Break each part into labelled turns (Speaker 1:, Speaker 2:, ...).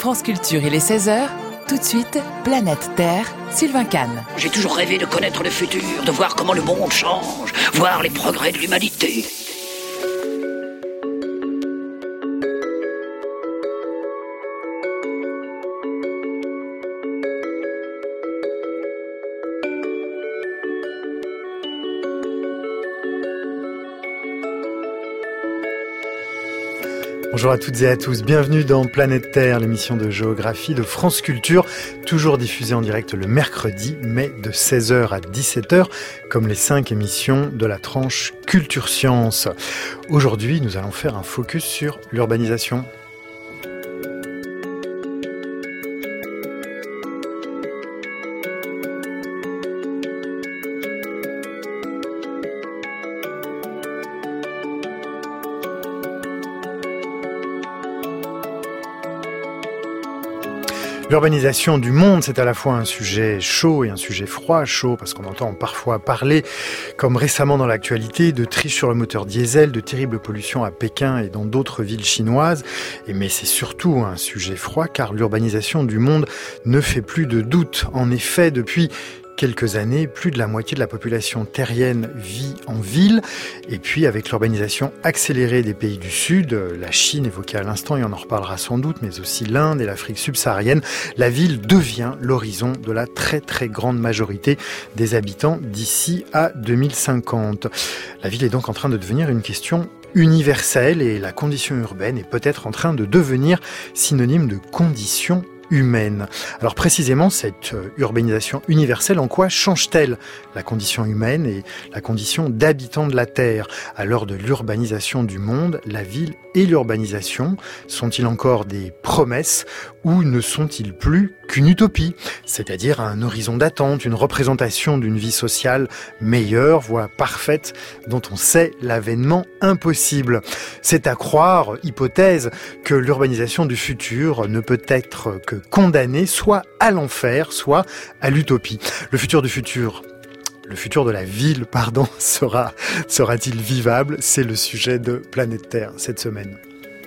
Speaker 1: France Culture, il est 16h. Tout de suite, Planète Terre, Sylvain Kahn.
Speaker 2: J'ai toujours rêvé de connaître le futur, de voir comment le monde change, voir les progrès de l'humanité.
Speaker 3: Bonjour à toutes et à tous, bienvenue dans Planète Terre, l'émission de géographie de France Culture, toujours diffusée en direct le mercredi, mais de 16h à 17h, comme les 5 émissions de la tranche Culture Science. Aujourd'hui, nous allons faire un focus sur l'urbanisation. L'urbanisation du monde, c'est à la fois un sujet chaud et un sujet froid. Chaud parce qu'on entend parfois parler, comme récemment dans l'actualité, de triche sur le moteur diesel, de terribles pollutions à Pékin et dans d'autres villes chinoises. Mais c'est surtout un sujet froid car l'urbanisation du monde ne fait plus de doute. En effet, depuis quelques années, plus de la moitié de la population terrienne vit en ville. Et puis, avec l'urbanisation accélérée des pays du Sud, la Chine évoquée à l'instant, et on en reparlera sans doute, mais aussi l'Inde et l'Afrique subsaharienne, la ville devient l'horizon de la très très grande majorité des habitants d'ici à 2050. La ville est donc en train de devenir une question universelle et la condition urbaine est peut-être en train de devenir synonyme de condition humaine. Alors précisément, cette urbanisation universelle, en quoi change-t-elle la condition humaine et la condition d'habitants de la Terre? À l'heure de l'urbanisation du monde, la ville et l'urbanisation sont-ils encore des promesses ou ne sont-ils plus qu'une utopie, c'est-à-dire un horizon d'attente, une représentation d'une vie sociale meilleure, voire parfaite, dont on sait l'avènement impossible? C'est à croire, hypothèse, que l'urbanisation du futur ne peut être que condamnée soit à l'enfer, soit à l'utopie. Le futur de la ville, sera-t-il vivable? C'est le sujet de Planète Terre cette semaine.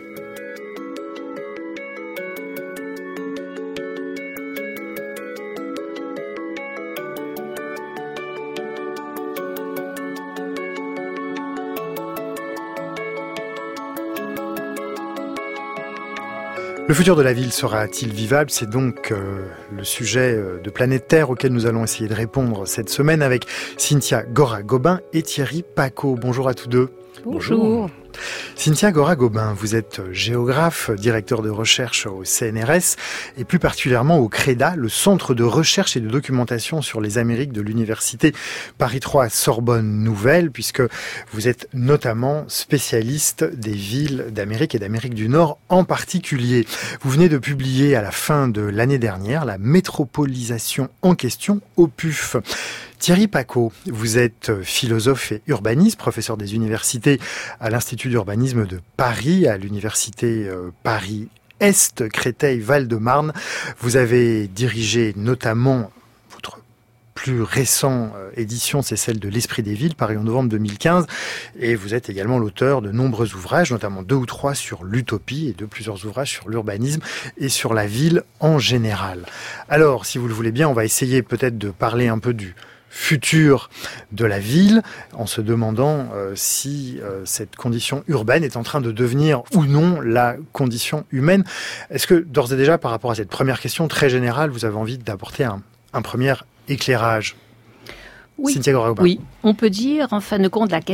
Speaker 3: Le futur de la ville sera-t-il vivable? C'est donc le sujet de Planète Terre auquel nous allons essayer de répondre cette semaine avec Cynthia Gora-Gobin et Thierry Pacaud. Bonjour à tous deux.
Speaker 4: Bonjour.
Speaker 3: Cynthia Gora-Gobin, vous êtes géographe, directeur de recherche au CNRS et plus particulièrement au CREDA, le Centre de recherche et de documentation sur les Amériques de l'Université Paris 3 Sorbonne Nouvelle, puisque vous êtes notamment spécialiste des villes d'Amérique et d'Amérique du Nord en particulier. Vous venez de publier à la fin de l'année dernière la métropolisation en question au PUF. Thierry Pacaud, vous êtes philosophe et urbaniste, professeur des universités à l'Institut d'urbanisme de Paris, à l'université Paris-Est, Créteil-Val-de-Marne. Vous avez dirigé notamment votre plus récente édition, c'est celle de l'Esprit des villes, paru en novembre 2015. Et vous êtes également l'auteur de nombreux ouvrages, notamment 2 ou 3 sur l'utopie et de plusieurs ouvrages sur l'urbanisme et sur la ville en général. Alors, si vous le voulez bien, on va essayer peut-être de parler un peu du futur de la ville, en se demandant si cette condition urbaine est en train de devenir ou non la condition humaine. Est-ce que d'ores et déjà, par rapport à cette première question très générale, vous avez envie d'apporter un premier éclairage?
Speaker 4: Oui.
Speaker 3: Cynthia Gora-Gobin.
Speaker 4: Oui, on peut dire, en fin de compte, la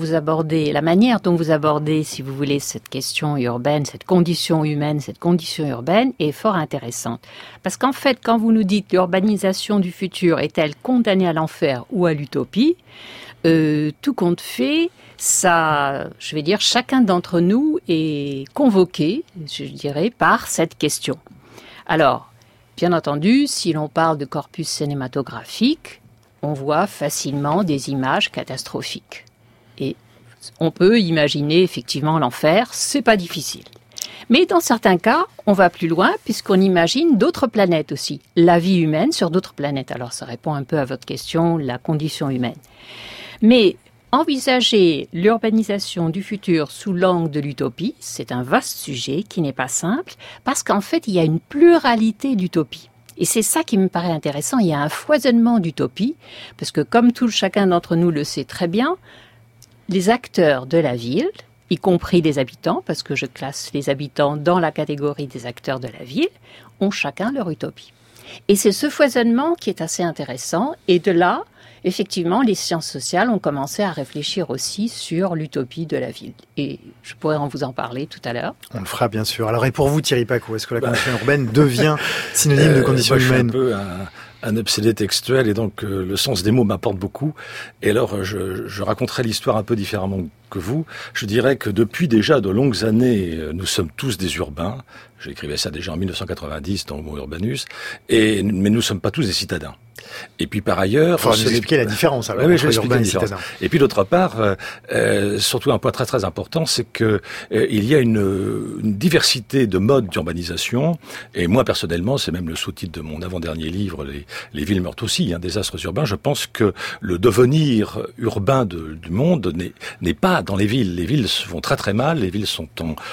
Speaker 4: manière dont vous abordez, si vous voulez, cette question urbaine, cette condition humaine, cette condition urbaine est fort intéressante. Parce qu'en fait, quand vous nous dites l'urbanisation du futur est-elle condamnée à l'enfer ou à l'utopie, tout compte fait, ça, je vais dire, chacun d'entre nous est convoqué, je dirais, par cette question. Alors, bien entendu, si l'on parle de corpus cinématographique, on voit facilement des images catastrophiques. Et on peut imaginer effectivement l'enfer, c'est pas difficile. Mais dans certains cas, on va plus loin puisqu'on imagine d'autres planètes aussi. La vie humaine sur d'autres planètes. Alors ça répond un peu à votre question, la condition humaine. Mais Envisager l'urbanisation du futur sous l'angle de l'utopie, c'est un vaste sujet qui n'est pas simple, parce qu'en fait, il y a une pluralité d'utopies. Et c'est ça qui me paraît intéressant, il y a un foisonnement d'utopies, parce que comme chacun d'entre nous le sait très bien, les acteurs de la ville, y compris les habitants, parce que je classe les habitants dans la catégorie des acteurs de la ville, ont chacun leur utopie. Et c'est ce foisonnement qui est assez intéressant, et de là, effectivement, les sciences sociales ont commencé à réfléchir aussi sur l'utopie de la ville. Et je pourrais vous en parler tout à l'heure.
Speaker 3: On le fera bien sûr. Alors et pour vous Thierry Pacaud, est-ce que la condition urbaine devient synonyme de condition humaine ?
Speaker 5: Je suis un peu un obsédé textuel et donc le sens des mots m'apporte beaucoup. Et alors je raconterai l'histoire un peu différemment que vous. Je dirais que depuis déjà de longues années, nous sommes tous des urbains. J'écrivais ça déjà en 1990 dans le mot Urbanus. Mais nous ne sommes pas tous des citadins. Et puis par ailleurs...
Speaker 3: Il faut nous expliquer la différence alors, entre urbain et citadin.
Speaker 5: Et puis d'autre part, surtout un point très très important, c'est que il y a une diversité de modes d'urbanisation. Et moi personnellement, c'est même le sous-titre de mon avant-dernier livre, Les villes meurent aussi, désastres urbains. Je pense que le devenir urbain du monde n'est pas dans les villes. Les villes vont très très mal, les villes sont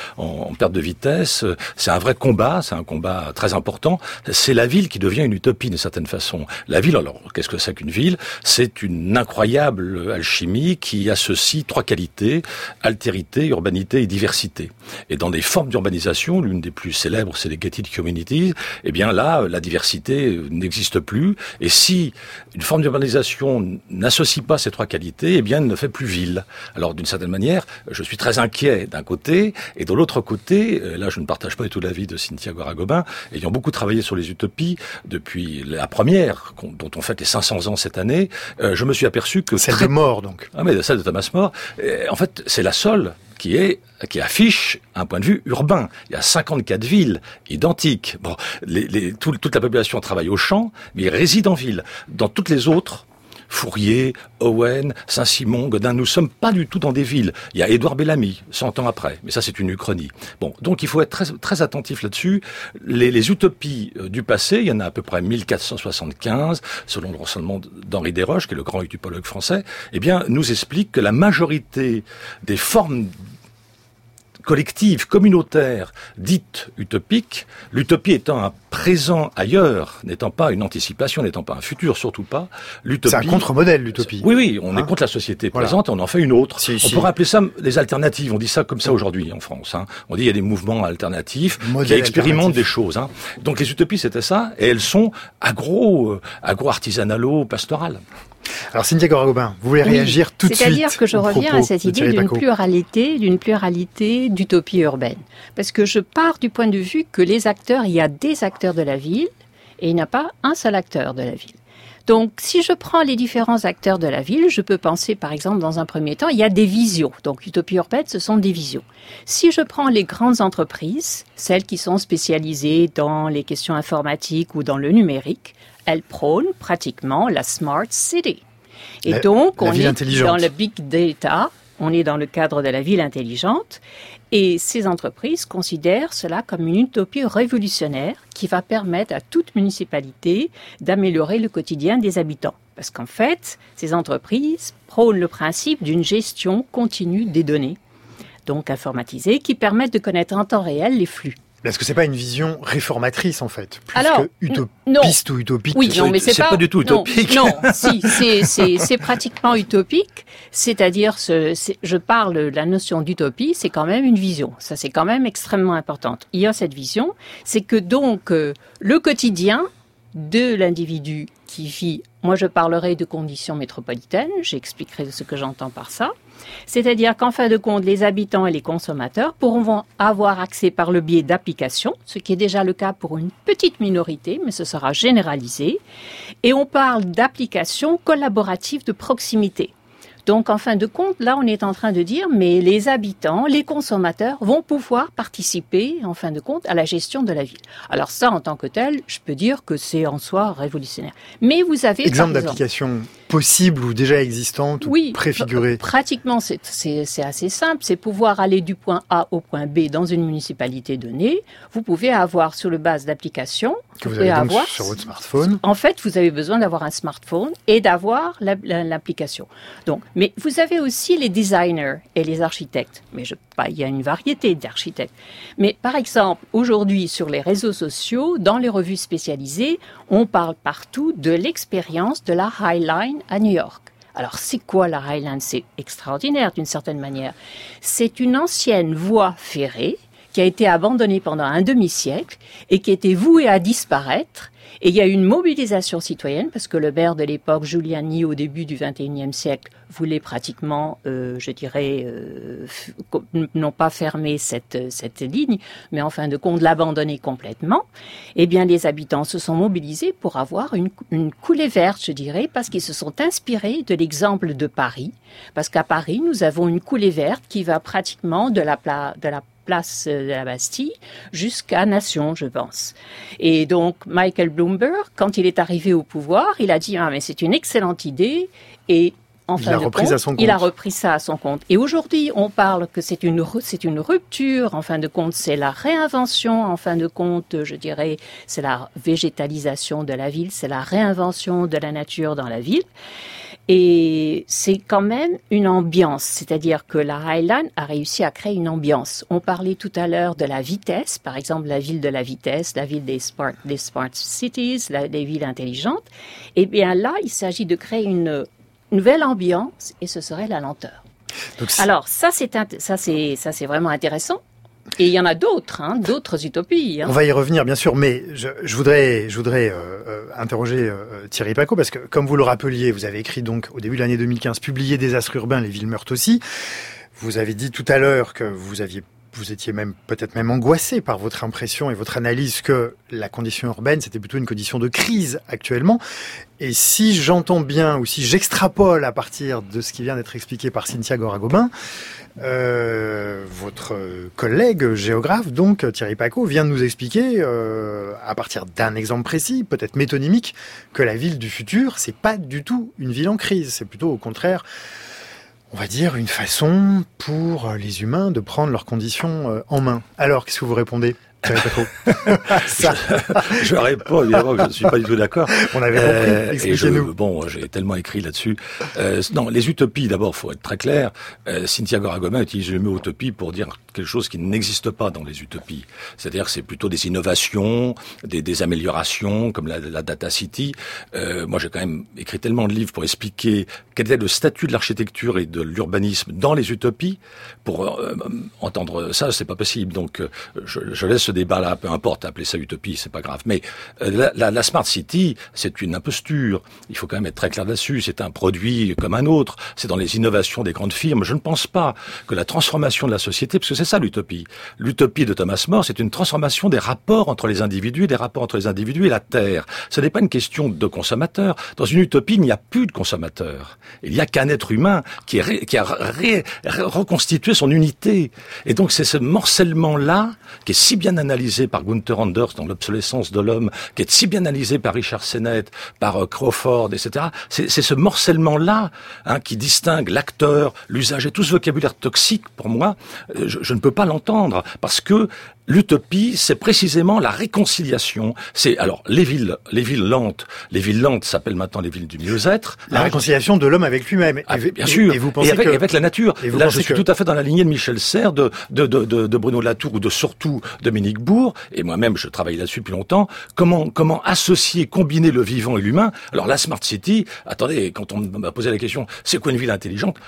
Speaker 5: en perte de vitesse. C'est un vrai combat, c'est un combat très important. C'est la ville qui devient une utopie d'une certaine façon. La ville, alors, qu'est-ce que c'est qu'une ville ? C'est une incroyable alchimie qui associe trois qualités, altérité, urbanité et diversité. Et dans des formes d'urbanisation, l'une des plus célèbres, c'est les gated communities, eh bien là, la diversité n'existe plus. Et si une forme d'urbanisation n'associe pas ces trois qualités, eh bien, elle ne fait plus ville. Alors, d'une certaine manière, je suis très inquiet d'un côté, et de l'autre côté, là, je ne partage pas du tout l'avis de Cynthia Guara-Gobin, ayant beaucoup travaillé sur les utopies depuis la première, dont on fête les 500 ans cette année, je me suis aperçu que...
Speaker 3: Celle de More, donc.
Speaker 5: Ah, mais celle de Thomas More. En fait, c'est la seule qui affiche un point de vue urbain. Il y a 54 villes identiques. Bon, toute la population travaille au champ, mais ils résident en ville. Dans toutes les autres, Fourier, Owen, Saint-Simon, Godin, nous sommes pas du tout dans des villes. Il y a Édouard Bellamy, 100 ans après, mais ça c'est une uchronie. Bon, donc il faut être très, très attentif là-dessus. Les utopies du passé, il y en a à peu près 1475, selon le raisonnement d'Henri Desroches, qui est le grand utopologue français, eh bien, nous explique que la majorité des formes collective, communautaire, dite utopique, l'utopie étant un présent ailleurs, n'étant pas une anticipation, n'étant pas un futur, surtout pas, l'utopie...
Speaker 3: C'est un contre-modèle, l'utopie.
Speaker 5: Oui, on est contre la société présente et on en fait une autre. On pourrait appeler ça les alternatives, on dit ça comme ça aujourd'hui en France. On dit il y a des mouvements alternatifs qui expérimentent des choses. Donc les utopies, c'était ça, et elles sont agro-artisanalo-pastorales.
Speaker 3: Alors Cynthia Guara-Gobin, vous voulez réagir tout de suite?
Speaker 4: C'est-à-dire que je reviens à cette idée d'une pluralité d'utopie urbaine. Parce que je pars du point de vue que il y a des acteurs de la ville et il n'y a pas un seul acteur de la ville. Donc, si je prends les différents acteurs de la ville, je peux penser, par exemple, dans un premier temps, il y a des visions. Donc, utopie urbaine, ce sont des visions. Si je prends les grandes entreprises, celles qui sont spécialisées dans les questions informatiques ou dans le numérique, elles prônent pratiquement la smart city. Et donc, on est dans le big data, on est dans le cadre de la ville intelligente, et ces entreprises considèrent cela comme une utopie révolutionnaire qui va permettre à toute municipalité d'améliorer le quotidien des habitants. Parce qu'en fait, ces entreprises prônent le principe d'une gestion continue des données, donc informatisées, qui permettent de connaître en temps réel les flux.
Speaker 3: Est-ce que c'est pas une vision réformatrice en fait, plus que utopiste ou utopique?
Speaker 4: Oui, non, mais c'est pas
Speaker 5: du tout utopique.
Speaker 4: Non, si, c'est pratiquement utopique. C'est-à-dire, je parle de la notion d'utopie, c'est quand même une vision. Ça, c'est quand même extrêmement important. Il y a cette vision, c'est que donc le quotidien de l'individu qui vit, moi je parlerai de conditions métropolitaines, j'expliquerai ce que j'entends par ça. C'est-à-dire qu'en fin de compte, les habitants et les consommateurs pourront avoir accès par le biais d'applications, ce qui est déjà le cas pour une petite minorité, mais ce sera généralisé. Et on parle d'applications collaboratives de proximité. Donc, en fin de compte, là, on est en train de dire, mais les habitants, les consommateurs vont pouvoir participer, en fin de compte, à la gestion de la ville. Alors ça, en tant que tel, je peux dire que c'est en soi révolutionnaire. Mais vous avez...
Speaker 3: Exemple d'application possibles ou déjà existantes ou préfigurées?
Speaker 4: Pratiquement, c'est assez simple. C'est pouvoir aller du point A au point B dans une municipalité donnée. Vous pouvez avoir sur le base d'applications
Speaker 3: que vous avez donc sur votre smartphone.
Speaker 4: En fait, vous avez besoin d'avoir un smartphone et d'avoir l'application. Donc, mais vous avez aussi les designers et les architectes. Mais il y a une variété d'architectes. Mais par exemple, aujourd'hui, sur les réseaux sociaux, dans les revues spécialisées, on parle partout de l'expérience de la High Line à New York. Alors, c'est quoi la High Line? C'est extraordinaire d'une certaine manière. C'est une ancienne voie ferrée qui a été abandonnée pendant un demi-siècle et qui était vouée à disparaître. Et il y a eu une mobilisation citoyenne parce que le maire de l'époque, Giuliani, au début du XXIe siècle, voulait pratiquement, non pas fermer cette ligne, mais en fin de compte l'abandonner complètement. Eh bien, les habitants se sont mobilisés pour avoir une coulée verte, je dirais, parce qu'ils se sont inspirés de l'exemple de Paris. Parce qu'à Paris, nous avons une coulée verte qui va pratiquement de la place de la Bastille jusqu'à Nation, je pense. Et donc, Michael Bloomberg, quand il est arrivé au pouvoir, il a dit « Ah, mais c'est une excellente idée » et il a repris ça à son compte. Et aujourd'hui, on parle que c'est une rupture, en fin de compte, c'est la réinvention, en fin de compte, je dirais, c'est la végétalisation de la ville, c'est la réinvention de la nature dans la ville. Et c'est quand même une ambiance, c'est-à-dire que la Highline a réussi à créer une ambiance. On parlait tout à l'heure de la vitesse, par exemple la ville de la vitesse, la ville des smart cities, des villes intelligentes. Eh bien là, il s'agit de créer une nouvelle ambiance et ce serait la lenteur. Donc, alors ça c'est vraiment intéressant. Et il y en a d'autres, d'autres utopies.
Speaker 3: On va y revenir, bien sûr, mais je voudrais interroger Thierry Pacaud, parce que, comme vous le rappeliez, vous avez écrit donc au début de l'année 2015, publié Désastres urbains, les villes meurent aussi. Vous avez dit tout à l'heure que vous étiez peut-être même angoissé par votre impression et votre analyse que la condition urbaine, c'était plutôt une condition de crise actuellement. Et si j'entends bien, ou si j'extrapole à partir de ce qui vient d'être expliqué par Cynthia Goragobin, votre collègue géographe, donc Thierry Pacaud, vient de nous expliquer, à partir d'un exemple précis, peut-être métonymique, que la ville du futur, c'est pas du tout une ville en crise. C'est plutôt au contraire, on va dire, une façon pour les humains de prendre leurs conditions en main. Alors, qu'est-ce que vous répondez, Thierry Pacaud?
Speaker 5: Je réponds, évidemment, que je ne suis pas du tout d'accord.
Speaker 3: On avait compris, expliquez-nous.
Speaker 5: J'ai tellement écrit là-dessus. Non, les utopies, d'abord, faut être très clair. Cynthia Goragobin utilise le mot utopie pour dire quelque chose qui n'existe pas dans les utopies. C'est-à-dire que c'est plutôt des innovations, des améliorations, comme la Data City. Moi, j'ai quand même écrit tellement de livres pour expliquer quel est le statut de l'architecture et de l'urbanisme dans les utopies. Pour entendre ça, c'est pas possible. Donc, je laisse ce débat-là, peu importe, appeler ça utopie, c'est pas grave. Mais la Smart City, c'est une imposture. Il faut quand même être très clair là-dessus. C'est un produit comme un autre. C'est dans les innovations des grandes firmes. Je ne pense pas que la transformation de la société, parce que c'est ça l'utopie. L'utopie de Thomas More, c'est une transformation des rapports entre les individus et des rapports entre les individus et la Terre. Ce n'est pas une question de consommateurs. Dans une utopie, il n'y a plus de consommateurs. Il n'y a qu'un être humain qui a reconstitué son unité. Et donc, c'est ce morcellement-là qui est si bien analysé par Gunther Anders dans l'obsolescence de l'homme, qui est si bien analysé par Richard Sennett, par Crawford, etc. C'est ce morcellement-là qui distingue l'acteur, l'usage et tout ce vocabulaire toxique, pour moi, je ne peux pas l'entendre, parce que l'utopie, c'est précisément la réconciliation. Alors les villes lentes s'appellent maintenant les villes du mieux-être.
Speaker 3: La réconciliation de l'homme avec lui-même.
Speaker 5: Bien sûr.
Speaker 3: Et vous pensez
Speaker 5: avec la nature. Là, je suis tout à fait dans la lignée de Michel Serres, de Bruno Latour ou de surtout Dominique Bourg. Et moi-même, je travaille là-dessus depuis longtemps. Comment associer, combiner le vivant et l'humain. Alors la Smart City, attendez, quand on m'a posé la question, c'est quoi une ville intelligente?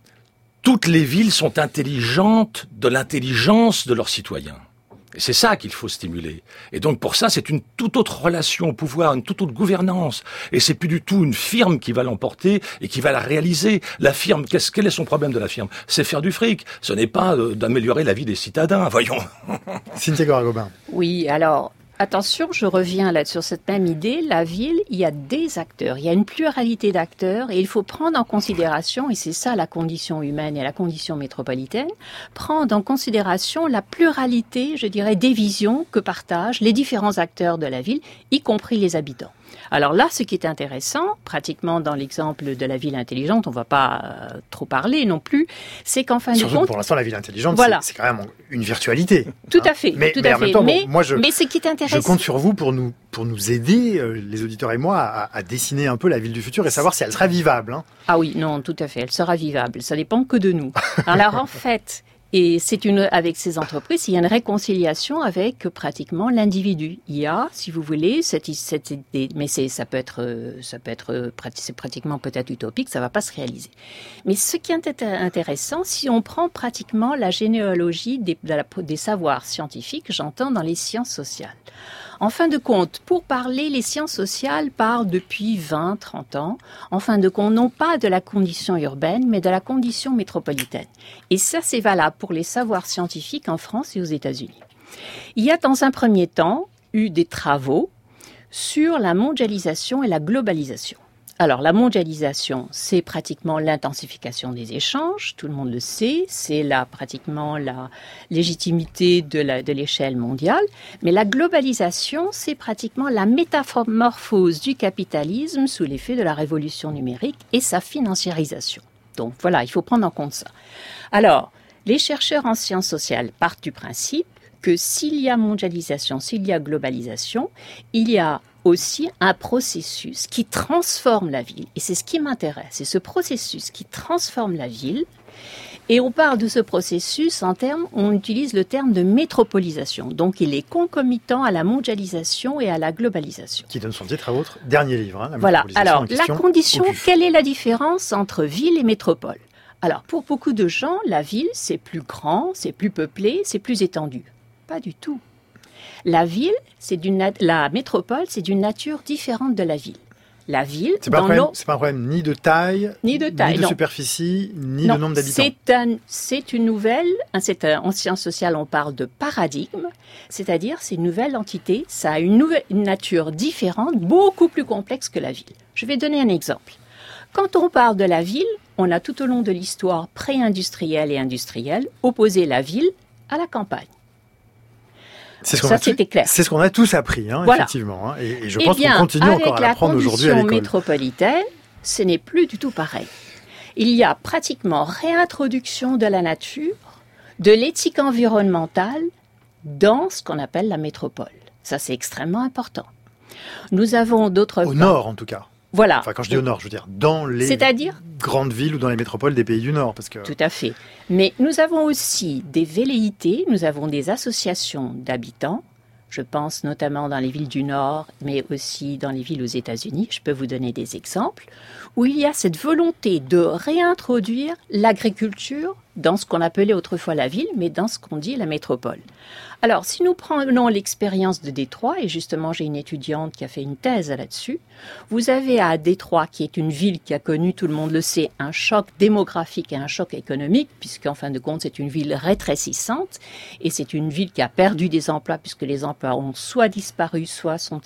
Speaker 5: Toutes les villes sont intelligentes de l'intelligence de leurs citoyens. Et c'est ça qu'il faut stimuler. Et donc pour ça, c'est une toute autre relation au pouvoir, une toute autre gouvernance. Et c'est plus du tout une firme qui va l'emporter et qui va la réaliser. La firme, quel est son problème de la firme? C'est faire du fric. Ce n'est pas d'améliorer la vie des citadins, voyons.
Speaker 3: Cynthia Goragobin.
Speaker 4: Oui, alors, attention, je reviens là sur cette même idée. La ville, il y a des acteurs, il y a une pluralité d'acteurs et il faut prendre en considération, et c'est ça la condition humaine et la condition métropolitaine, prendre en considération la pluralité, je dirais, des visions que partagent les différents acteurs de la ville, y compris les habitants. Alors là, ce qui est intéressant, pratiquement dans l'exemple de la ville intelligente, on ne va pas trop parler non plus, c'est qu'en fin de compte...
Speaker 3: Pour l'instant, la ville intelligente,
Speaker 4: voilà.
Speaker 3: c'est quand même une virtualité.
Speaker 4: Tout à fait.
Speaker 3: Mais en même temps, moi,
Speaker 4: mais ce qui est intéressant...
Speaker 3: Je compte sur vous pour nous aider, les auditeurs et moi, à dessiner un peu la ville du futur et savoir si elle sera vivable. Hein.
Speaker 4: Ah oui, non, tout à fait, elle sera vivable. Ça dépend que de nous. Alors en fait... Et avec ces entreprises, il y a une réconciliation avec pratiquement l'individu. Il y a, si vous voulez, cette idée, mais c'est pratiquement peut-être utopique, ça va pas se réaliser. Mais ce qui est intéressant, si on prend pratiquement la généalogie des savoirs scientifiques, j'entends dans les sciences sociales. En fin de compte, pour parler, les sciences sociales parlent depuis 20, 30 ans, en fin de compte, non pas de la condition urbaine, mais de la condition métropolitaine. Et ça, c'est valable pour les savoirs scientifiques en France et aux États-Unis. Il y a dans un premier temps eu des travaux sur la mondialisation et la globalisation. Alors, la mondialisation, c'est pratiquement l'intensification des échanges, tout le monde le sait, c'est pratiquement la légitimité de l'échelle mondiale, mais la globalisation, c'est pratiquement la métamorphose du capitalisme sous l'effet de la révolution numérique et sa financiarisation. Donc voilà, il faut prendre en compte ça. Alors, les chercheurs en sciences sociales partent du principe que s'il y a mondialisation, s'il y a globalisation, il y a aussi un processus qui transforme la ville. Et c'est ce qui m'intéresse, c'est ce processus qui transforme la ville. Et on parle de ce processus on utilise le terme de métropolisation. Donc il est concomitant à la mondialisation et à la globalisation.
Speaker 3: Qui donne son titre à votre dernier livre. Hein,
Speaker 4: voilà, alors la condition, quelle est la différence entre ville et métropole ? Alors pour beaucoup de gens, la ville c'est plus grand, c'est plus peuplé, c'est plus étendu. Pas du tout. La ville, la métropole, c'est d'une nature différente de la ville. La ville,
Speaker 3: c'est pas un problème ni de taille, ni de
Speaker 4: non.
Speaker 3: superficie, ni de nombre d'habitants.
Speaker 4: C'est une nouvelle, en sciences sociales, on parle de paradigme, c'est-à-dire c'est une nouvelle entité, ça a une nature différente, beaucoup plus complexe que la ville. Je vais donner un exemple. Quand on parle de la ville, on a tout au long de l'histoire pré-industrielle et industrielle opposé la ville à la campagne. C'était clair.
Speaker 3: C'est ce qu'on a tous appris, hein, voilà. Effectivement. Hein, et je pense qu'on continue encore à l'apprendre aujourd'hui à l'école.
Speaker 4: Avec la condition métropolitaine, ce n'est plus du tout pareil. Il y a pratiquement réintroduction de la nature, de l'éthique environnementale dans ce qu'on appelle la métropole. Ça, c'est extrêmement important. Nous avons d'autres...
Speaker 3: Au nord, en tout cas.
Speaker 4: Voilà.
Speaker 3: Enfin, quand je dis au nord, je veux dire dans les grandes villes ou dans les métropoles des pays du Nord. Parce que...
Speaker 4: Tout à fait. Mais nous avons aussi des velléités, nous avons des associations d'habitants. Je pense notamment dans les villes du Nord, mais aussi dans les villes aux États-Unis. Je peux vous donner des exemples où il y a cette volonté de réintroduire l'agriculture dans ce qu'on appelait autrefois la ville, mais dans ce qu'on dit la métropole. Alors, si nous prenons l'expérience de Détroit, et justement j'ai une étudiante qui a fait une thèse là-dessus, vous avez à Détroit, qui est une ville qui a connu, tout le monde le sait, un choc démographique et un choc économique, puisqu'en fin de compte c'est une ville rétrécissante, et c'est une ville qui a perdu des emplois, puisque les emplois ont soit disparu, soit sont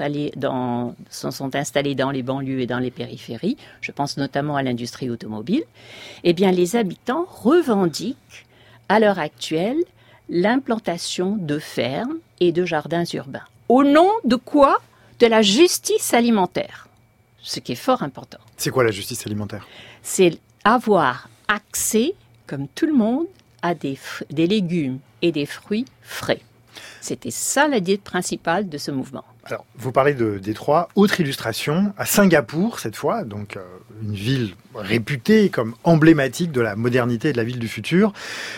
Speaker 4: installés dans les banlieues et dans les périphéries. Je pense notamment à l'industrie automobile. Eh bien, les habitants revendiquent à l'heure actuelle l'implantation de fermes et de jardins urbains. Au nom de quoi ? De la justice alimentaire. Ce qui est fort important.
Speaker 3: C'est quoi la justice alimentaire ?
Speaker 4: C'est avoir accès, comme tout le monde, à des légumes et des fruits frais. C'était ça l'idée principale de ce mouvement.
Speaker 3: Alors, vous parlez de Détroit, autre illustration, à Singapour cette fois, donc une ville réputée comme emblématique de la modernité et de la ville du futur.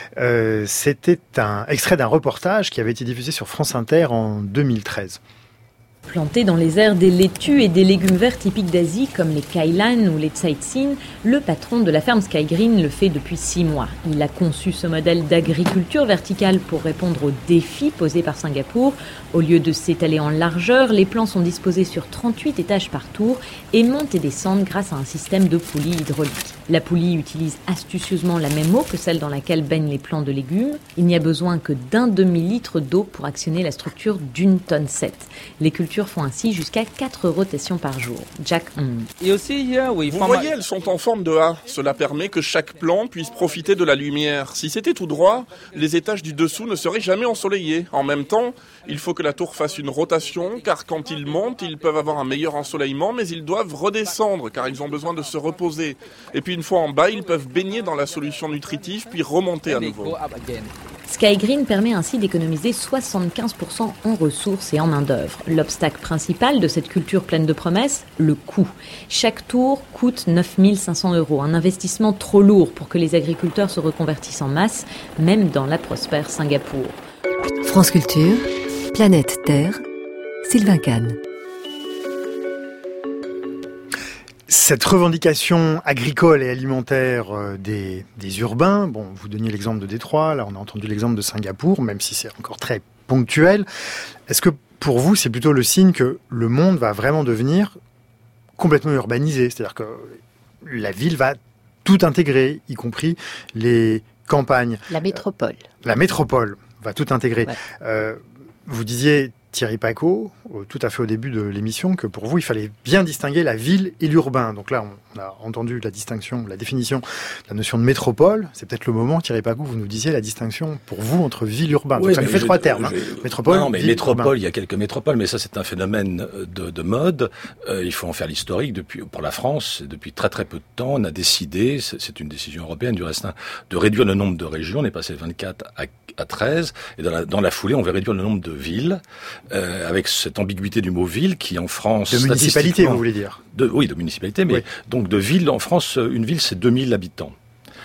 Speaker 3: C'était un extrait d'un reportage qui avait été diffusé sur France Inter en 2013.
Speaker 6: Planté dans les airs des laitues et des légumes verts typiques d'Asie comme les kailan ou les tsaitsin, le patron de la ferme Sky Green le fait depuis 6 mois. Il a conçu ce modèle d'agriculture verticale pour répondre aux défis posés par Singapour. Au lieu de s'étaler en largeur, les plants sont disposés sur 38 étages par tour et montent et descendent grâce à un système de poulies hydrauliques. La poulie utilise astucieusement la même eau que celle dans laquelle baignent les plants de légumes. Il n'y a besoin que d'1 demi-litre d'eau pour actionner la structure d'1,7 tonne. Les cultures agriculteurs font ainsi jusqu'à 4 rotations par jour. Jack Hong.
Speaker 7: Vous voyez, elles sont en forme de A. Cela permet que chaque plant puisse profiter de la lumière. Si c'était tout droit, les étages du dessous ne seraient jamais ensoleillés. En même temps, il faut que la tour fasse une rotation, car quand ils montent, ils peuvent avoir un meilleur ensoleillement, mais ils doivent redescendre, car ils ont besoin de se reposer. Et puis une fois en bas, ils peuvent baigner dans la solution nutritive, puis remonter à nouveau.
Speaker 6: Skygreen permet ainsi d'économiser 75% en ressources et en main-d'œuvre. L'obstacle principal de cette culture pleine de promesses, le coût. Chaque tour coûte 9 500 €, un investissement trop lourd pour que les agriculteurs se reconvertissent en masse, même dans la prospère Singapour.
Speaker 8: France Culture, Planète Terre, Sylvain Kahn.
Speaker 3: Cette revendication agricole et alimentaire des urbains, bon, vous donniez l'exemple de Détroit, là on a entendu l'exemple de Singapour, même si c'est encore très ponctuel. Est-ce que pour vous, c'est plutôt le signe que le monde va vraiment devenir complètement urbanisé ? C'est-à-dire que la ville va tout intégrer, y compris les campagnes.
Speaker 4: La métropole.
Speaker 3: La métropole va tout intégrer.
Speaker 4: Ouais.
Speaker 3: Vous disiez, Thierry Pacaud, tout à fait au début de l'émission, que pour vous, il fallait bien distinguer la ville et l'urbain. Donc là, on a entendu la distinction, la définition de la notion de métropole. C'est peut-être le moment, Thierry Pacaud, vous nous disiez la distinction pour vous entre ville et urbain.
Speaker 5: Oui,
Speaker 3: ça nous fait 3 termes. Métropole,
Speaker 5: non, mais
Speaker 3: ville,
Speaker 5: métropole,
Speaker 3: urbain.
Speaker 5: il y a quelques métropoles, mais ça c'est un phénomène de mode. Il faut en faire l'historique. Pour la France, depuis très très peu de temps, on a décidé, c'est une décision européenne du reste, de réduire le nombre de régions. On est passé de 24 à 13. Et dans la foulée, on va réduire le nombre de villes, avec cette ambiguïté du mot ville qui en France...
Speaker 3: De municipalité, vous voulez dire ?
Speaker 5: Oui, de municipalité, mais donc de ville. En France, une ville, c'est 2000 habitants.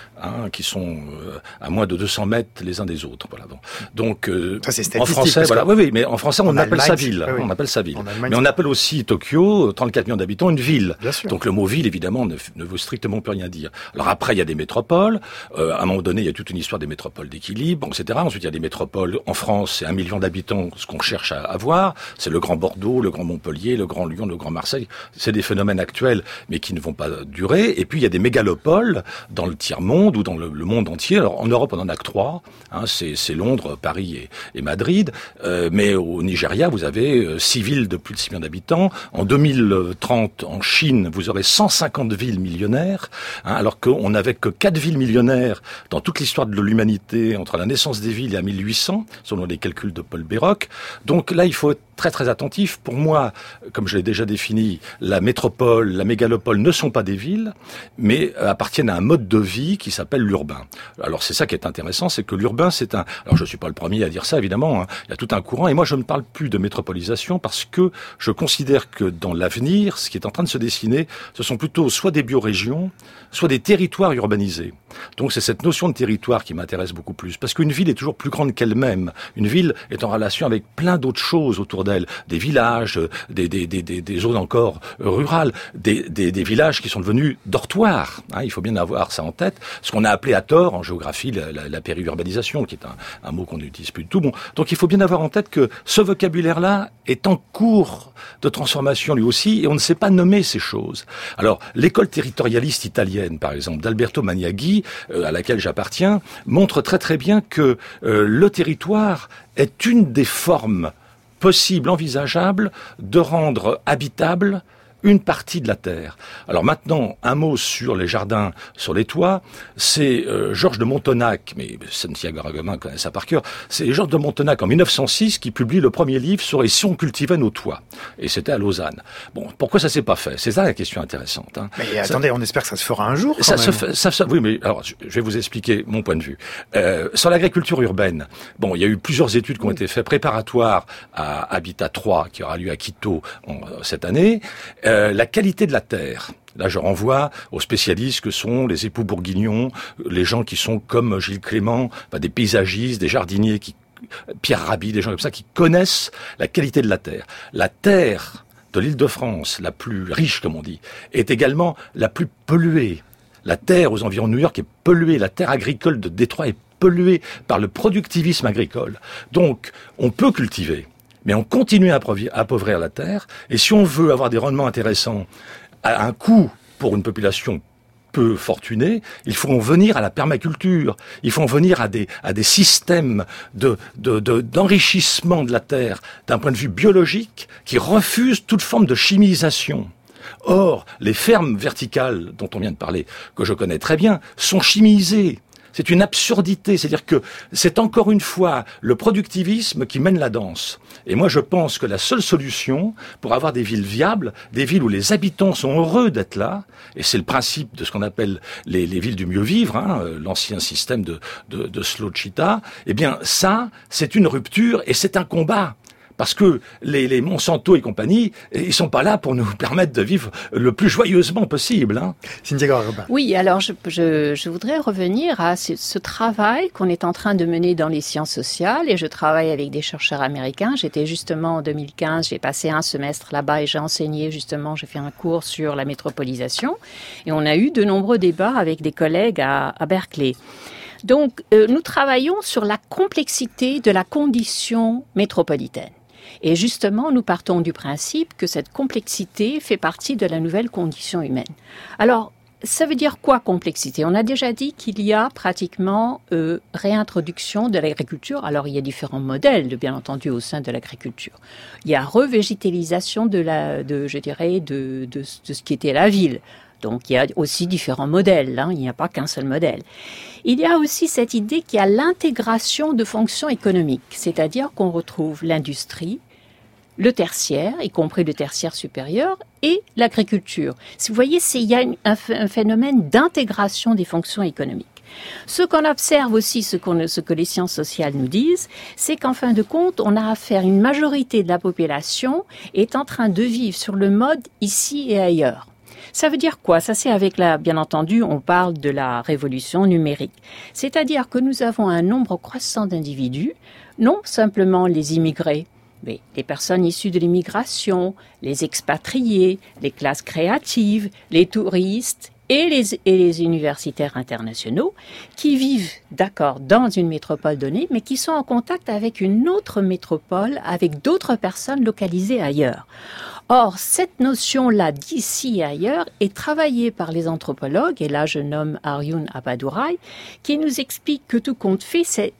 Speaker 5: Qui sont à moins de 200 mètres les uns des autres. Voilà. Donc,
Speaker 3: ça, c'est
Speaker 5: en français, voilà. Oui, mais en français, on appelle ça ville.
Speaker 3: Oui.
Speaker 5: On appelle ça ville.
Speaker 3: Allemagne,
Speaker 5: mais on appelle aussi Tokyo, 34 millions d'habitants, une ville.
Speaker 3: Bien sûr.
Speaker 5: Donc le mot ville, évidemment, ne veut strictement plus rien dire. Alors après, il y a des métropoles. À un moment donné, il y a toute une histoire des métropoles d'équilibre, etc. Ensuite, il y a des métropoles. En France, c'est 1 million d'habitants, ce qu'on cherche à avoir. C'est le Grand Bordeaux, le Grand Montpellier, le Grand Lyon, le Grand Marseille. C'est des phénomènes actuels, mais qui ne vont pas durer. Et puis, il y a des mégalopoles dans le tiers-monde ou dans le monde entier. Alors en Europe, on en a que 3. C'est Londres, Paris et Madrid. Mais au Nigeria, vous avez 6 villes de plus de 6 millions d'habitants. En 2030, en Chine, vous aurez 150 villes millionnaires, alors qu'on n'avait que 4 villes millionnaires dans toute l'histoire de l'humanité entre la naissance des villes et à 1800, selon les calculs de Paul Béroc. Donc là, il faut être très très attentif. Pour moi, comme je l'ai déjà défini, la métropole, la mégalopole ne sont pas des villes, mais appartiennent à un mode de vie qui s'appelle l'urbain. Alors c'est ça qui est intéressant, c'est que l'urbain c'est un... Alors je suis pas le premier à dire ça évidemment, il y a tout un courant, et moi je ne parle plus de métropolisation parce que je considère que dans l'avenir, ce qui est en train de se dessiner, ce sont plutôt soit des biorégions, soit des territoires urbanisés. Donc c'est cette notion de territoire qui m'intéresse beaucoup plus, parce qu'une ville est toujours plus grande qu'elle-même. Une ville est en relation avec plein d'autres choses autour d'elle, des villages, des zones encore rurales, des villages qui sont devenus dortoirs. Il faut bien avoir ça en tête. Ce qu'on a appelé à tort en géographie la périurbanisation, qui est un mot qu'on n'utilise plus du tout. Bon, donc il faut bien avoir en tête que ce vocabulaire-là est en cours de transformation lui aussi, et on ne sait pas nommer ces choses. Alors, l'école territorialiste italienne, par exemple, d'Alberto Maniaghi, à laquelle j'appartiens, montre très très bien que le territoire est une des formes possibles, envisageables, de rendre habitable une partie de la terre. Alors maintenant, un mot sur les jardins, sur les toits. C'est Georges de Montonac, mais Santiago Arguin connaît ça par cœur. C'est Georges de Montonac en 1906 qui publie le premier livre sur « Et si on cultivait nos toits ?» Et c'était à Lausanne. Bon, pourquoi ça s'est pas fait ? C'est ça la question intéressante.
Speaker 3: Mais attendez, on espère que ça se fera un jour.
Speaker 5: Oui, mais alors je vais vous expliquer mon point de vue. Sur l'agriculture urbaine, bon, il y a eu plusieurs études qui ont été faites préparatoires à Habitat 3 qui aura lieu à Quito cette année. La qualité de la terre. Là, je renvoie aux spécialistes que sont les époux bourguignons, les gens qui sont comme Gilles Clément, des paysagistes, des jardiniers, Pierre Rabhi, des gens comme ça, qui connaissent la qualité de la terre. La terre de l'Île-de-France, la plus riche, comme on dit, est également la plus polluée. La terre aux environs de New York est polluée. La terre agricole de Détroit est polluée par le productivisme agricole. Donc, on peut cultiver, mais on continue à appauvrir la terre. Et si on veut avoir des rendements intéressants à un coût pour une population peu fortunés, il faut en venir à la permaculture. Il faut en venir à des systèmes d'enrichissement de la terre d'un point de vue biologique qui refusent toute forme de chimisation. Or, les fermes verticales dont on vient de parler, que je connais très bien, sont chimisées. C'est une absurdité, c'est-à-dire que c'est encore une fois le productivisme qui mène la danse. Et moi je pense que la seule solution pour avoir des villes viables, des villes où les habitants sont heureux d'être là, et c'est le principe de ce qu'on appelle les villes du mieux vivre, l'ancien système de Slocita, eh bien ça, c'est une rupture et c'est un combat. Parce que les Monsanto et compagnie, ils sont pas là pour nous permettre de vivre le plus joyeusement possible.
Speaker 3: Cynthia Gorobin.
Speaker 4: Oui, alors je voudrais revenir à ce travail qu'on est en train de mener dans les sciences sociales, et je travaille avec des chercheurs américains. J'étais justement en 2015, j'ai passé un semestre là-bas et j'ai enseigné justement, j'ai fait un cours sur la métropolisation, et on a eu de nombreux débats avec des collègues à Berkeley. Donc, nous travaillons sur la complexité de la condition métropolitaine. Et justement, nous partons du principe que cette complexité fait partie de la nouvelle condition humaine. Alors, ça veut dire quoi, complexité? On a déjà dit qu'il y a pratiquement réintroduction de l'agriculture. Alors, il y a différents modèles, bien entendu, au sein de l'agriculture. Il y a revégétalisation de ce qui était la ville. Donc, il y a aussi différents modèles, il n'y a pas qu'un seul modèle. Il y a aussi cette idée qu'il y a l'intégration de fonctions économiques, c'est-à-dire qu'on retrouve l'industrie, le tertiaire, y compris le tertiaire supérieur, et l'agriculture. Si vous voyez, il y a un phénomène d'intégration des fonctions économiques. Ce qu'on observe aussi, ce que les sciences sociales nous disent, c'est qu'en fin de compte, on a affaire, une majorité de la population est en train de vivre sur le mode ici et ailleurs. Ça veut dire quoi? Ça, c'est bien entendu, on parle de la révolution numérique. C'est-à-dire que nous avons un nombre croissant d'individus, non simplement les immigrés, mais les personnes issues de l'immigration, les expatriés, les classes créatives, les touristes et les universitaires internationaux qui vivent, d'accord, dans une métropole donnée, mais qui sont en contact avec une autre métropole, avec d'autres personnes localisées ailleurs. Or, cette notion-là d'ici et ailleurs est travaillée par les anthropologues, et là je nomme Arjun Appadurai, qui nous explique que tout compte fait, c'est